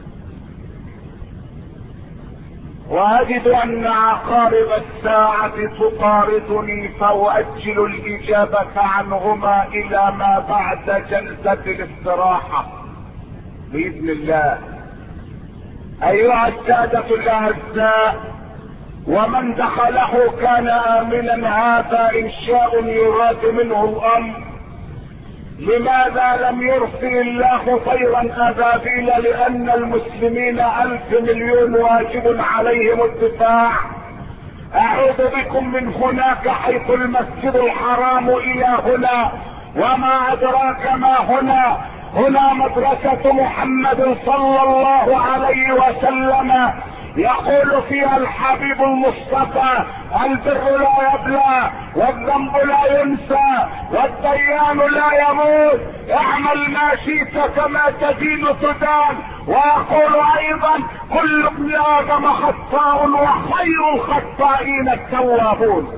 واجد ان عقارب الساعة تطاردني، فاؤجل الاجابة عنهما الى ما بعد جلسة الاستراحة باذن الله. ايها السادة الاعزاء، ومن دخله كان امنا، هذا انشاء يراد منه الامر. لماذا لم يرسل الله طيرا ابابيل؟ لان المسلمين الف مليون واجب عليهم الدفاع. اعود بكم من هناك حيث المسجد الحرام الى هنا، وما ادراك ما هنا. هنا مدرسة محمد صلى الله عليه وسلم، يقول فيها الحبيب المصطفى: البر لا يبلى والذنب لا ينسى والديان لا يموت، اعمل ما شئت كما تدين تدان. ويقول ايضا: كل ابن ادم خطاء وخير الخطائين التوابون.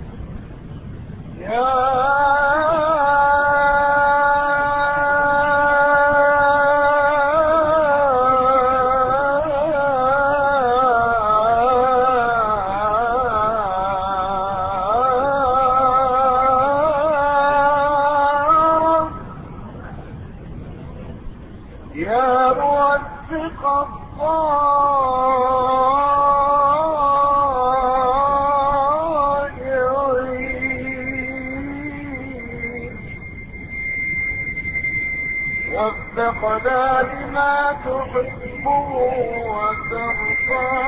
يا موفق الضائعين، وفقنا لما تحب وترضى.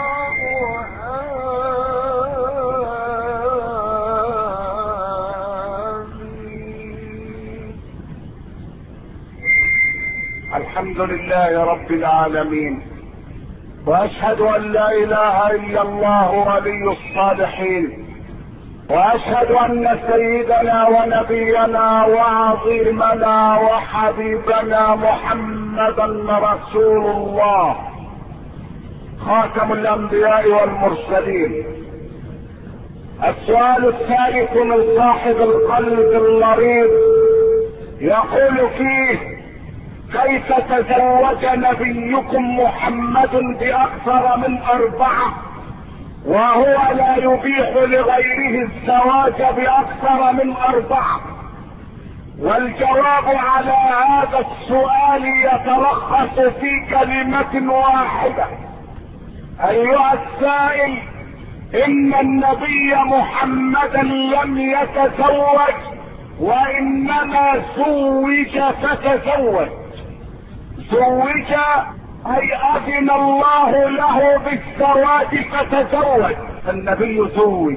الحمد لله رب العالمين، واشهد ان لا اله الا الله ولي الصالحين، واشهد ان سيدنا ونبينا وعظيمنا وحبيبنا محمدا رسول الله خاتم الانبياء والمرسلين. السؤال الثالث من صاحب القلب المريض، يقول فيه: كيف تزوج نبيكم محمد باكثر من اربعة وهو لا يبيح لغيره الزواج باكثر من اربعه. والجواب على هذا السؤال يتلخص في كلمة واحدة. ايها السائل، ان النبي محمدا لم يتزوج وانما زوج فتزوج. زوج اي اذن الله له بالزواج فتزوج. النبي زوج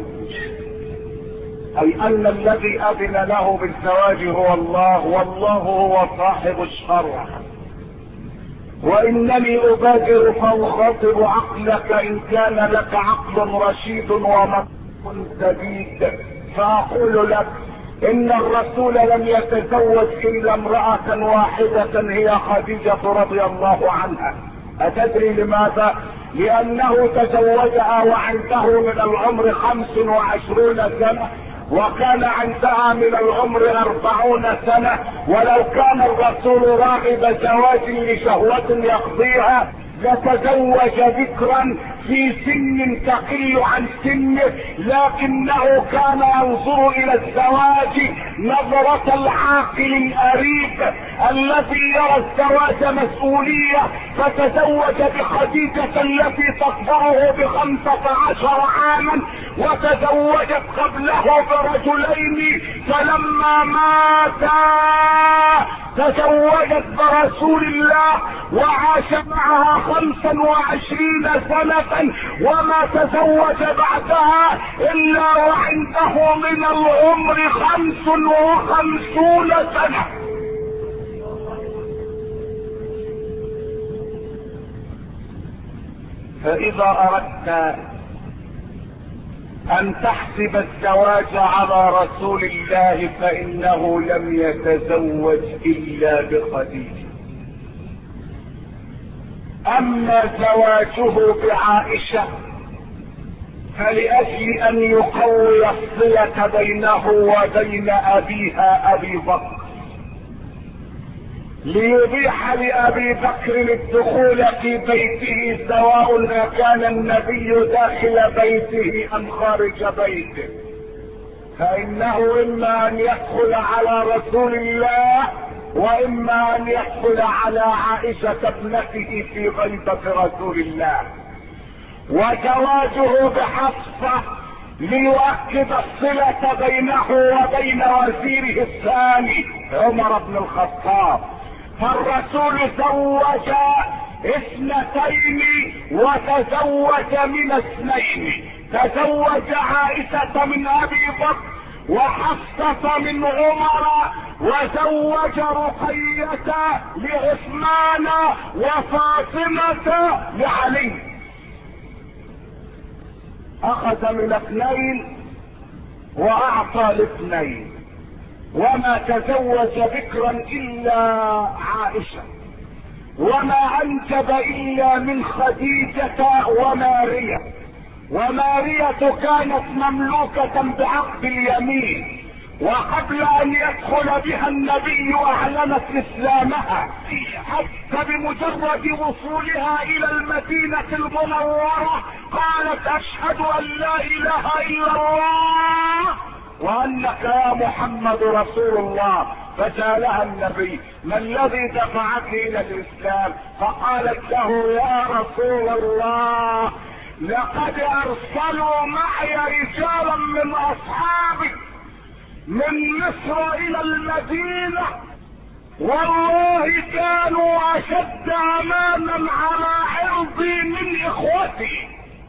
اي ان الذي اذن له بالزواج هو الله، والله هو صاحب الشرع. وانني ابادر فاخاطب عقلك ان كان لك عقل رشيد ومنطق سديد، فاقول لك ان الرسول لم يتزوج الا امرأة واحدة هي خديجة رضي الله عنها. اتدري لماذا؟ لانه تزوجها وعنده من العمر خمس وعشرون سنة، وكان عندها من العمر أربعون سنة. ولو كان الرسول راغب زواج لشهوة يقضيها لتزوج ذكرا في سن تقل عن سنه، لكنه كان ينظر الى الزواج نظرة العاقل الأريب الذي يرى الزواج مسؤولية، فتزوج بخديجة التي تكبره بخمسة عشر عاما، وتزوجت قبله برجلين، فلما ماتا تزوجت برسول الله وعاش معها خمسا وعشرين سنة، وما تزوج بعدها الا وعنده من العمر خمس وخمسون سنة. فاذا اردت ان تحسب الزواج على رسول الله فانه لم يتزوج الا بخديجة. اما زواجه بعائشة فلأجل ان يقوي الصلة بينه وبين ابيها ابي بكر، ليبيح لابي بكر الدخول في بيته سواء كان النبي داخل بيته ام خارج بيته، فانه اما ان يدخل على رسول الله واما ان يدخل على عائشة ابنته في غيبة رسول الله. وزواجه بحفصة ليؤكد الصلة بينه وبين وزيره الثاني عمر بن الخطاب. فالرسول زوج اثنتين وتزوج من اثنين، تزوج عائشة من ابي بكر وحفصة من عمر، وزوج رقية لعثمان وفاطمة لعلي. اخذ من اثنين واعطى لاثنين، وما تزوج بكرا الا عائشة، وما انجب الا من خديجة ومارية. ومارية كانت مملوكة بعقد اليمين، وقبل ان يدخل بها النبي اعلنت اسلامها، حتى بمجرد وصولها الى المدينة المنورة قالت اشهد ان لا اله الا الله وانك يا محمد رسول الله. فسألها النبي ما الذي دفعك الى الاسلام؟ فقالت له يا رسول الله لقد ارسلوا معي رجالا من اصحابي من مصر الى المدينة، والله كانوا اشد امانا على عرضي من اخوتي.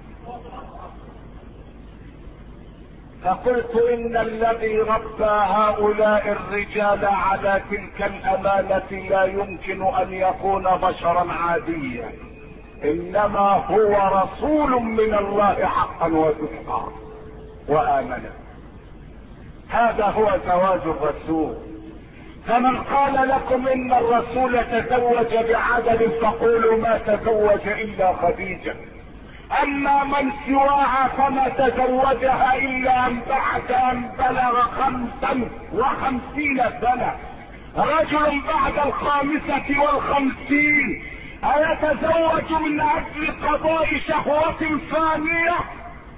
فقلت ان الذي ربى هؤلاء الرجال على تلك الامانة لا يمكن ان يكون بشرا عاديا، انما هو رسول من الله حقا وصدقا. وامن. هذا هو زواج الرسول. فمن قال لكم ان الرسول تزوج بعدد فقولوا ما تزوج الا خديجة. اما من سواها فما تزوجها الا ان بعد ان بلغ خمسا وخمسين سنة. رجل بعد الخامسة والخمسين ايتزوج من اجل قضاء شهوة ثانية؟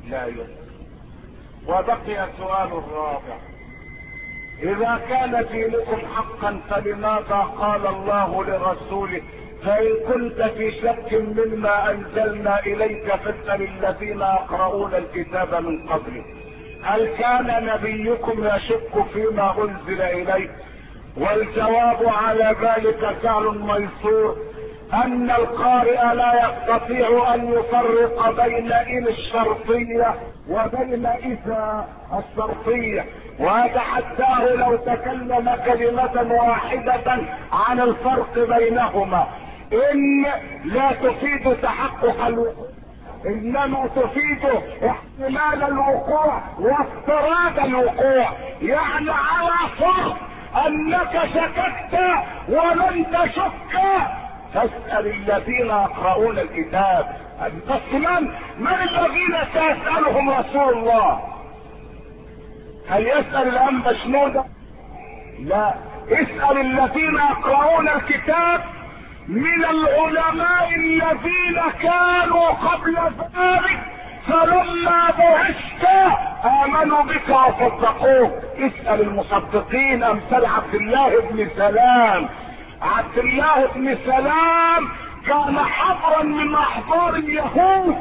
لا يؤمن. وبقي السؤال الرابع: اذا كان دينكم حقا فلماذا قال الله لرسوله: فان كنت في شك مما انزلنا اليك فاسال الذين يقرؤون الكتاب من قبلك؟ هل كان نبيكم يشك فيما انزل اليه؟ والجواب على ذلك سهل ميسور، ان القارئ لا يستطيع ان يفرق بين ان الشرطية وبين اذا الشرطية، واتحداه لو تكلم كلمة واحدة عن الفرق بينهما. ان لا تفيد تحقق الوقوع، انما تفيد احتمال الوقوع وافتراض الوقوع، يعني على فرض انك شككت ولن تشك فاسأل الذين يقرؤون الكتاب. قسما من الذين سيسألهم رسول الله؟ هل يسأل الأنبا شنودة؟ لا، اسأل الذين يقرؤون الكتاب من العلماء الذين كانوا قبل ذلك فلما بعثت آمنوا بك وصدقوك. اسأل المصدقين امثال عبد الله بن سلام. عبد الله بن سلام كان حبرا من احبار اليهود.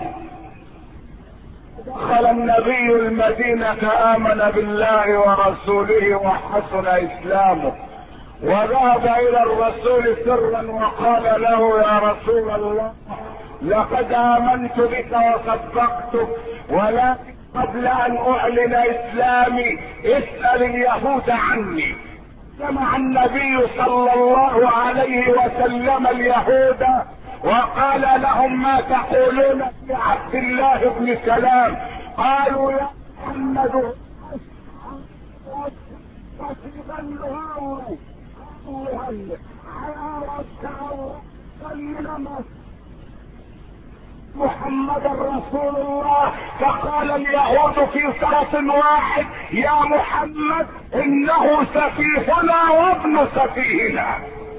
دخل النبي المدينة آمن بالله ورسوله وحسن اسلامه، وذهب الى الرسول سرا وقال له: يا رسول الله لقد آمنت بك وصدقتك، ولكن قبل ان اعلن اسلامي اسأل اليهود عني. سمع النبي صلى الله عليه وسلم اليهود وقال لهم: ما تقولون في عبد الله بن سلام؟ قالوا: يا محمد محمد رسول الله. فقال اليهود في صوت واحد: يا محمد انه سفيهنا وابن سفيهنا.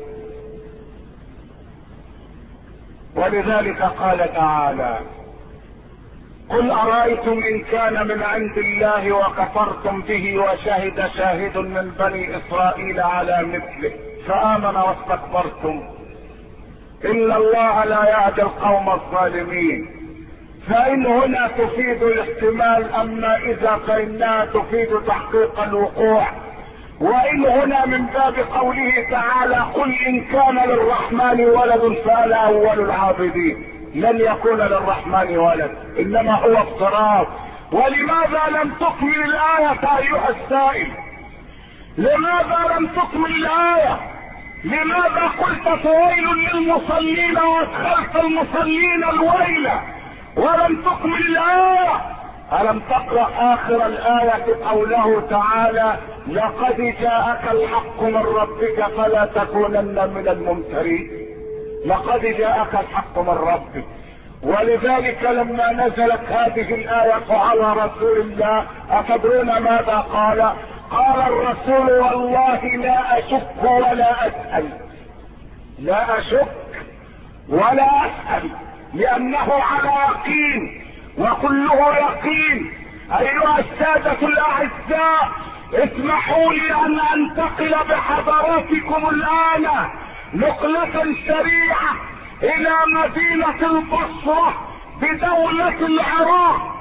ولذلك قال تعالى: قل ارايتم ان كان من عند الله وكفرتم به وشهد شاهد من بني اسرائيل على مثله فامن واستكبرتم ان الله لا يهدي القوم الظالمين. فان هنا تفيد الاحتمال، اما اذا فانها تفيد تحقيق الوقوع. وان هنا من باب قوله تعالى: قل ان كان للرحمن ولد فانا اول العابدين. لن يكون للرحمن ولد، انما هو افتراض. ولماذا لم تكمل الايه ايها السائل؟ لماذا لم تكمل الايه؟ لماذا قلت فويل للمصلين وادخلت المصلين الويل ولم تكمل الايه؟ الم تقرأ اخر الايه قوله تعالى: لقد جاءك الحق من ربك فلا تكونن من الممترين. لقد جاءك الحق من ربك. ولذلك لما نزلت هذه الايه على رسول الله اتدرون ماذا قال؟ قال الرسول: والله لا اشك ولا اسأل. لا اشك ولا اسأل، لانه على يقين وكله يقين. ايها السادة الاعزاء، اسمحوا لي ان انتقل بحضراتكم الان نقلة سريعة الى مدينة البصرة بدولة العراق.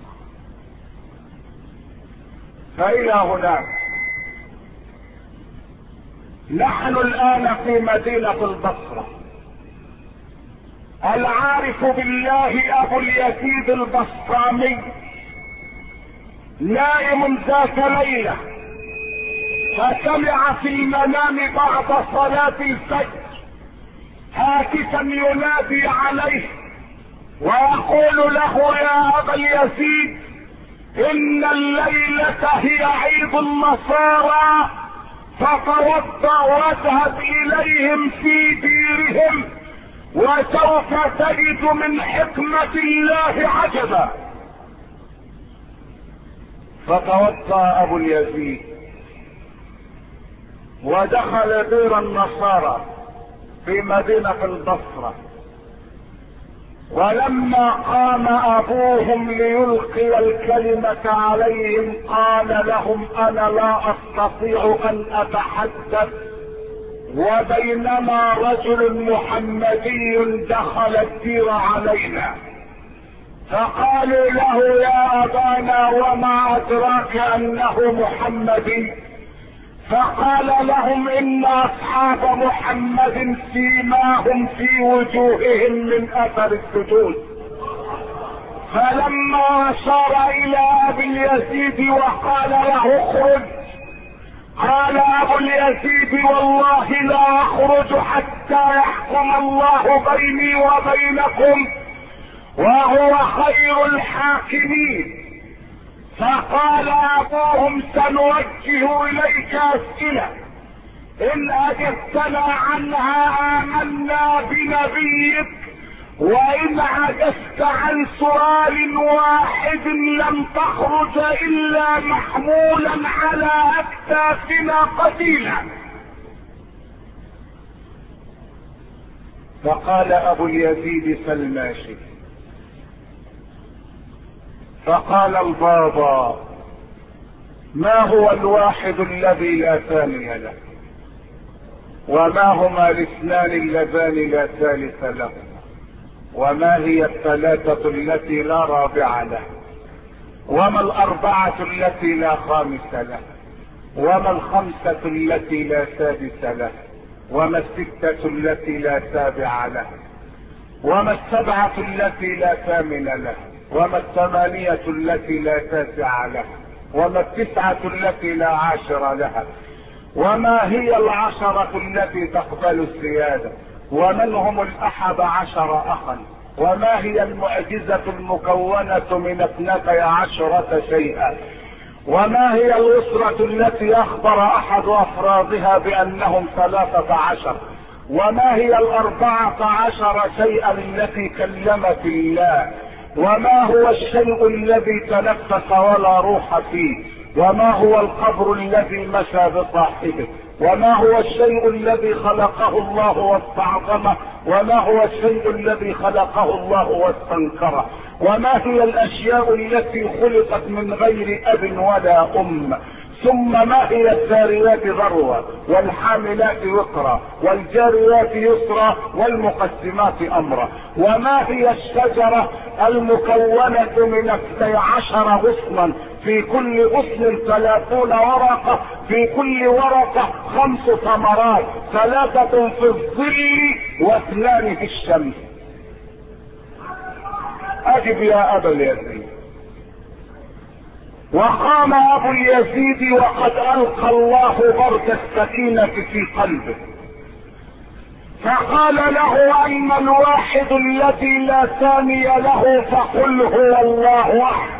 فإلى هناك نحن الآن في مدينة البصرة. العارف بالله أبو اليزيد البسطامي نائم ذات ليلة فسمع في المنام بعد صلاة الفجر هاتفا ينادي عليه ويقول له: يا أبا اليزيد، إن الليلة هي عيد النصارى، فتوضأ واذهب إليهم في ديرهم وسوف تجد من حكمة الله عجبا. فتوضأ أبو اليزيد ودخل دير النصارى في مدينة البصرة. ولما قام ابوهم ليلقي الكلمة عليهم قال لهم انا لا استطيع ان اتحدث، وبينما رجل محمدي دخل الدير علينا، فقالوا له يا ابانا وما ادراك انه محمدي؟ فقال لهم ان اصحاب محمد سيماهم في وجوههم من اثر السجود. فلما اشار الى ابي اليزيد وقال له اخرج، قال ابو اليزيد والله لا اخرج حتى يحكم الله بيني وبينكم وهو خير الحاكمين. فقال ابوهم سنوجه اليك اسئلة، ان اجبتنا عنها امنا بنبيك، وان عجزت عن سؤال واحد لم تخرج الا محمولا على اكتافنا قتيلا. فقال ابو اليزيد فالماشي. فقال البابا ما هو الواحد الذي لا ثاني له، وما هما الاثنان اللذان لا ثالث له، وما هي الثلاثة التي لا رابع له، وما الاربعة التي لا خامس له، وما الخمسة التي لا سادس له، وما الستة التي لا سابع له، وما السبعة التي لا ثامن له، وما الثمانية التي لا تاسع لها، وما التسعة التي لا عاشر لها، وما هي العشرة التي تقبل السيادة، ومن هم الاحد عشر اخا، وما هي المعجزة المكونة من اثنتي عشرة شيئا، وما هي الاسرة التي اخبر احد افرادها بانهم ثلاثة عشر، وما هي الاربعة عشر شيئا التي كلمت الله، وما هو الشيء الذي تنفس ولا روح فيه، وما هو القبر الذي مشى بصاحبه، وما هو الشيء الذي خلقه الله واستعظمه، وما هو الشيء الذي خلقه الله واستنكره، وما هي الاشياء التي خلقت من غير اب ولا ام، ثم ما هي الذاريات ذروة، والحاملات وقرا، والجاريات يسرا، والمقسمات امرا، وما هي الشجرة المكونة من اثني عشر غصنا، في كل غصن ثلاثون ورقة، في كل ورقة خمس ثمرات، ثلاثة في الظل واثنان في الشمس. اجب يا ابا اليزيد. وقام ابو اليزيد وقد القى الله برد السكينة في قلبه، فقال له اما الواحد الذي لا ثاني له فقل هو الله احد،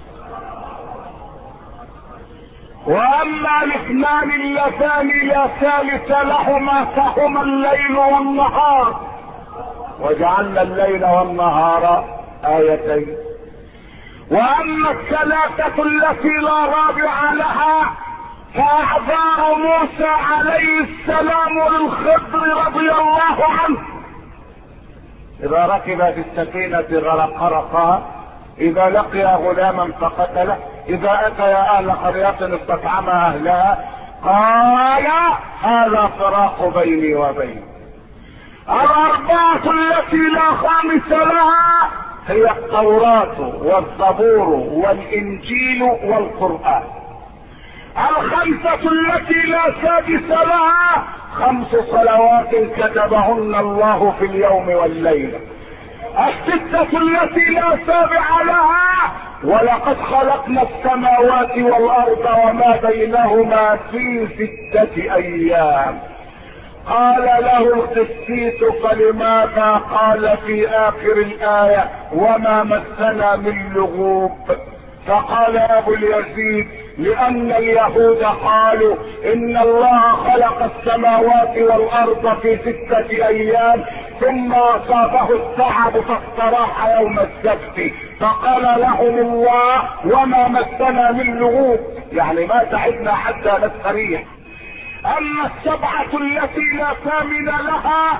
واما الاثنان اللذان لا ثالث لهما فهما الليل والنهار، وجعلنا الليل والنهار آيتين. واما الثلاثة التي لا رابع لها فاعذار موسى عليه السلام للخضر رضي الله عنه، اذا ركب في السفينة غرقها، اذا لقي غلاما فقتله، اذا اتى اهل قرية استطعم اهلها، قال هذا فراق بيني وبينك. الاربعة التي لا خامس لها هي التوراة والزبور والانجيل والقرآن. الخمسة التي لا سادس لها خمس صلوات كتبهن الله في اليوم والليلة. الستة التي لا سابع لها ولقد خلقنا السماوات والارض وما بينهما في ستة ايام. قال له القسيس فلماذا قال في اخر الاية وما مسنا من لغوب؟ فقال ابو اليزيد لان اليهود قالوا ان الله خلق السماوات والارض في ستة ايام ثم اصابه التعب فاستراح يوم السبت، فقال لهم الله وما مسنا من لغوب، يعني ما تعبنا حتى نستريح. اما السبعة التي لا ثامن لها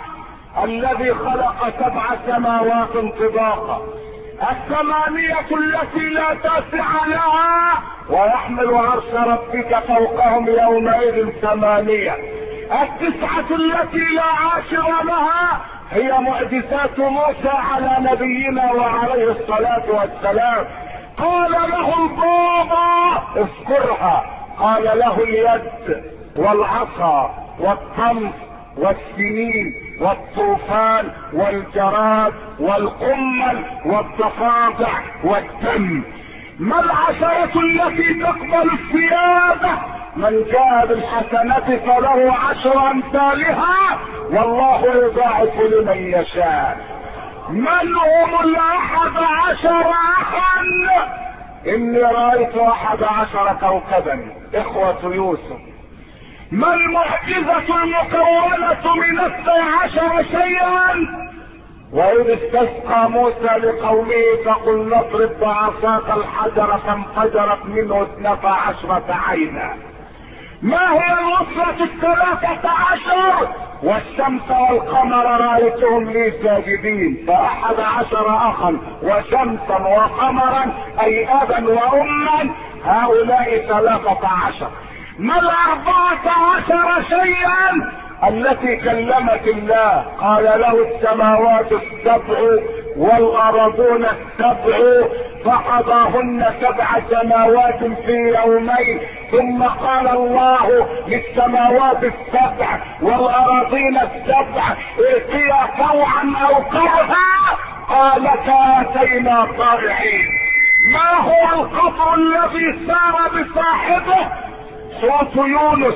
الذي خلق سبع سماوات طباقا، الثمانية التي لا تاسع لها، ويحمل عرش ربك فوقهم يومئذ ثمانية، التسعة التي لا عاشر لها هي معجزات موسى على نبينا وعليه الصلاة والسلام. قال له البابا اذكرها، قال له اليد والعصا والطمس والسنين والطوفان والجراد والقمل والضفادع والدم. ما العشرة التي تقبل السيادة؟ من جاء بالحسنة فله عشر امثالها والله يضاعف لمن يشاء. من هم الاحد عشر اخا؟ اني رايت احد عشر كوكبا اخوة يوسف. ما المعجزة المكونة من اثني عشر شيئا؟ واذ استسقى موسى لقومه فقل نضرب بعصاك الحجر فانفجرت منه اثنتا عشرة عينا. ما هي النصرة الثلاثة عشر؟ والشمس والقمر رأيتهم لي ساجدين، فأحد عشر أخا وشمسا وقمرا أي أبا وأما، هؤلاء ثلاثة عشر. ما الأربعة عشر شيئا التي كلمت الله؟ قال له السماوات السبع والأرضون السبع فقضاهن سبع سماوات في يومين، ثم قال الله للسماوات السبع والأراضين السبع ائتيا طوعا أو كرها قالتا أتينا طائعين. ما هو القطر الذي سار بصاحبه؟ حوت يونس،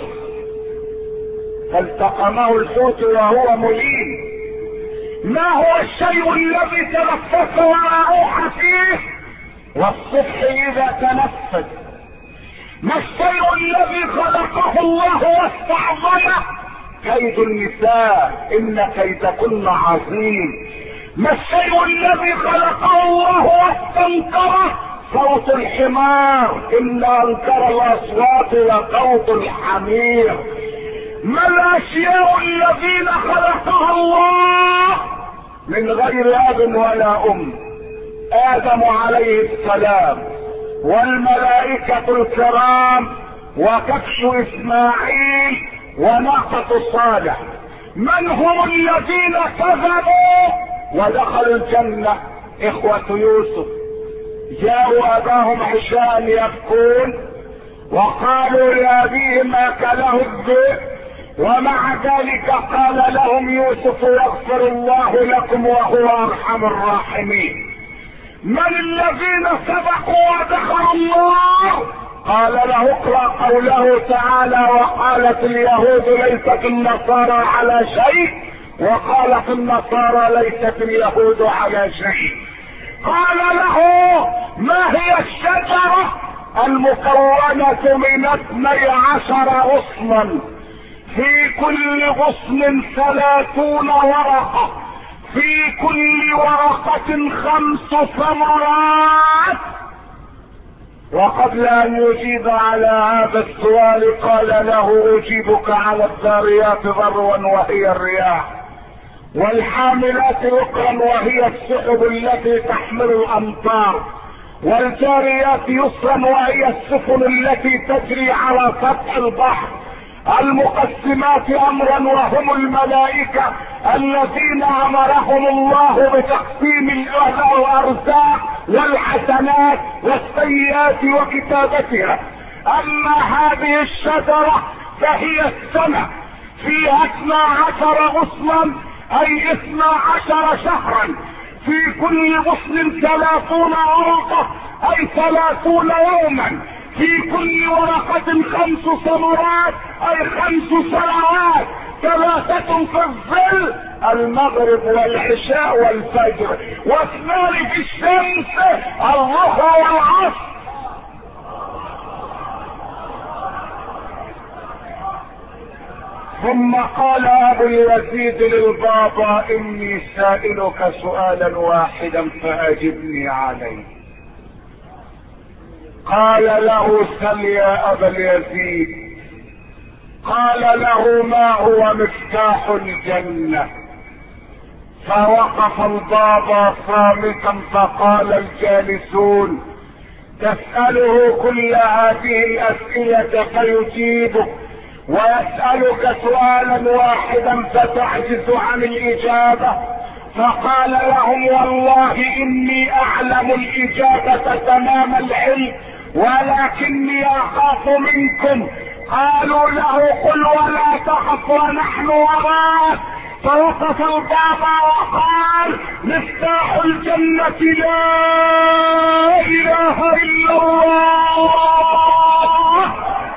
فالتقمه الحوت وهو مليم. ما هو الشيء الذي تنفس وراء فيه والصبح اذا تنفس؟ ما الشيء الذي خلقه الله واستعظمه؟ كيد النساء ان كيدكن عظيم. ما الشيء الذي خلقه الله واستنكره؟ صوت الحمار ان انكر الاصوات لصوت الحمير. ما الاشياء الذين خلقها الله من غير اب ولا ام؟ ادم عليه السلام والملائكة الكرام وكبش اسماعيل وناقة صالح. من هم الذين كذبوا ودخلوا الجنة؟ اخوة يوسف جاءوا اباهم عشاء يبكون وقالوا لابيهم اكله الذئب، ومع ذلك قال لهم يوسف يغفر الله لكم وهو ارحم الراحمين. من الذين سبقوا ودخلوا الله؟ قال له اقرأ قوله تعالى وقالت اليهود ليست النصارى على شيء وقالت النصارى ليست اليهود على شيء. قال له ما هي الشجرة المكونة من اثني عشر غصنا في كل غصن ثلاثون ورقة، في كل ورقة خمس ثمرات؟ وقبل ان يجيب على هذا السؤال قال له اجيبك على الذاريات ذروا وهي الرياح، والحاملات وقرا وهي السحب التي تحمل الامطار، والجاريات يسرا وهي السفن التي تجري على سطح البحر، المقسمات امرا وهم الملائكة الذين امرهم الله بتقسيم الارزاق والحسنات والسيئات وكتابتها. اما هذه الشجرة فهي السنة فيها اثنا عشر غصنا اي اثنا عشر شهرا، في كل غصن ثلاثون ورقة اي ثلاثون يوما، في كل ورقة خمس ثمرات اي خمس سنوات، ثلاثة في الظل المغرب والعشاء والفجر، واثنان في الشمس الظهر والعصر. ثم قال ابو اليزيد للبابا اني سائلك سؤالا واحدا فاجبني عليه. قال له سل يا ابا اليزيد. قال له ما هو مفتاح الجنة؟ فوقف البابا صامتا فقال الجالسون: تسأله كل هذه الأسئلة فيجيبك، ويسألك سؤالا واحدا فتعجز عن الإجابة. فقال لهم: والله إني أعلم الإجابة تمام العلم، ولكني أخاف منكم. قالوا له: قل ولا تخف ونحن وراءك. فوقف البابا وقال: مفتاح الجنة لا إله إلا الله،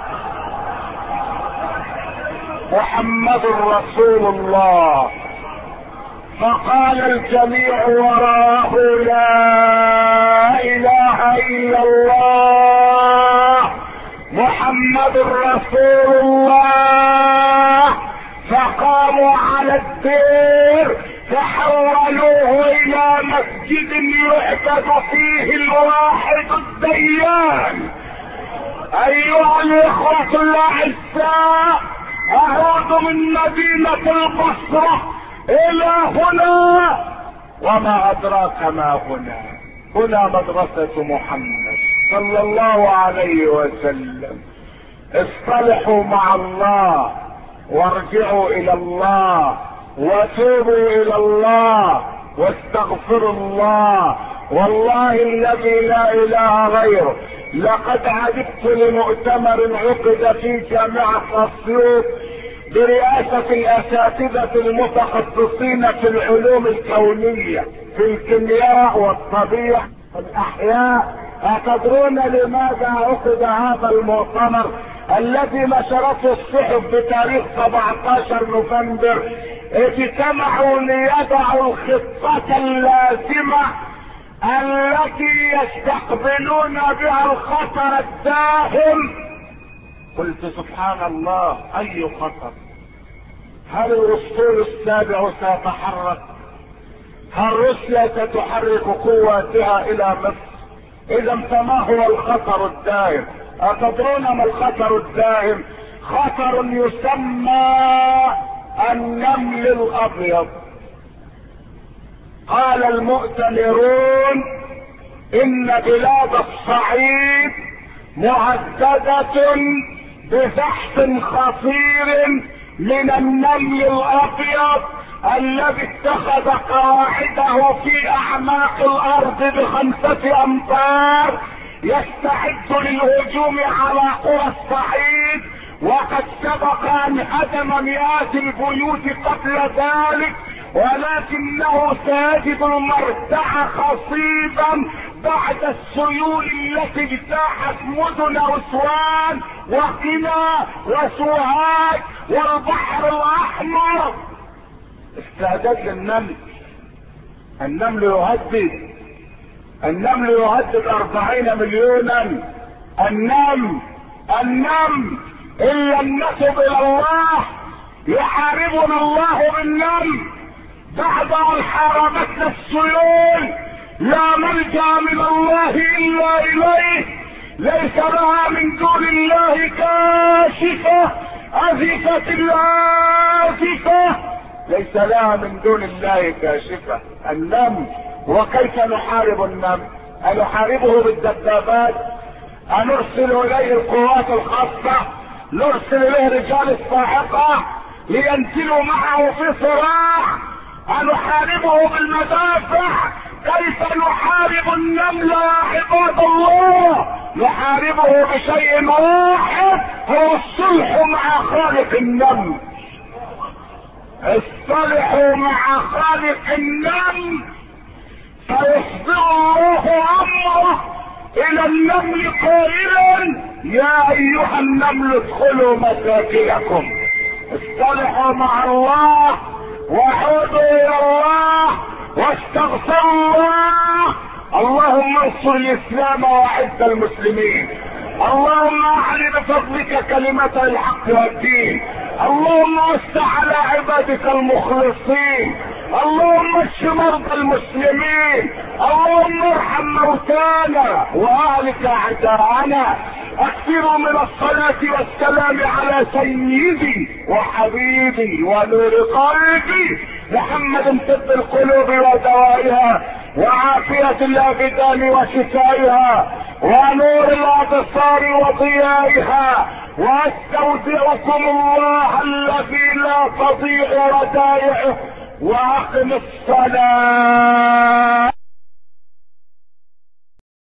محمد رسول الله. فقال الجميع وراءه: لا إله إلا الله، محمد رسول الله. فقاموا على الدير فحولوه إلى مسجد يعبد فيه الواحد الديان. أيها الإخوة الأعزاء، أعود من مدينة البصرة إلى هنا، وما أدراك ما هنا؟ هنا مدرسة محمد صلى الله عليه وسلم. اصطلحوا مع الله وارجعوا الى الله وتوبوا الى الله واستغفروا الله. والله الذي لا اله غيره، لقد عجبت لمؤتمر عقد في جامعة اسيوط برئاسة الاساتذة المتخصصين في العلوم الكونية، في الكيمياء والطبيعة والاحياء. أتدرون لماذا عقد هذا المؤتمر الذي نشرته الصحف بتاريخ سبعة عشر نوفمبر؟ اجتمعوا ليضعوا الخطة اللازمة التي يستقبلون بها الخطر الداهم. قلت سبحان الله، اي خطر؟ هل الاسطول السابع سيتحرك؟ هل روسيا ستحرك قواتها الى مصر؟ اذا فما هو الخطر الداهم؟ أتدرون ما الخطر الداهم؟ خطر يسمى النمل الابيض. قال المؤتمرون ان بلاد الصعيد مهددة بزحف خطير من النمل الابيض الذي اتخذ قواعده في اعماق الارض بخمسة امتار، يستعد للهجوم على قرى الصعيد، وقد سبق ان هدم مئات البيوت قبل ذلك، ولكنه سيجد المرتع خصيبا بعد السيول التي اجتاحت مدن اسوان وقنا وسوهاج والبحر الاحمر. استعداد للنمل. النمل يهدد، النمل يهدد أربعين مليونا. النمل النمل إن لم نتب إلى الله يحاربنا الله بالنمل. بعد أن حاربتنا السيول لا ملجأ من الله إلا إليه، ليس لها من دون الله كاشفة، أزفت الآزفة، ليس لها من دون الله كاشفة. النمل. وكيف نحارب النمل؟ أنحاربه بالدبابات؟ أنرسل إليه القوات الخاصة؟ نرسل إليه رجال الصاعقة لينزلوا معه في صراع؟ أنحاربه بالمدافع؟ كيف نحارب النمل يا عباد الله؟ نحاربه بشيء واحد، هو الصلح مع خالق النمل. اصطلحوا مع خالق النمل فيصدر الله امره الى النمل قائلا: يا ايها النمل ادخلوا مساكنكم. اصطلحوا مع الله وعودوا الى الله واستغفروا الله. اللهم انصر الاسلام واعز المسلمين. اللهم اعل بفضلك كلمة الحق والدين. اللهم وسع على عبادك المخلصين. اللهم اشف مرضى المسلمين. اللهم ارحم موتانا واهلك اعداءنا. اكثروا من الصلاة والسلام على سيدي وحبيبي ونور قلبي محمد طب القلوب ودوائها، وعافية الابدان وشفائها، ونور الابصار وضيائها. واستودعكم الله الذي لا تضيع ودائعه، واقم الصلاة.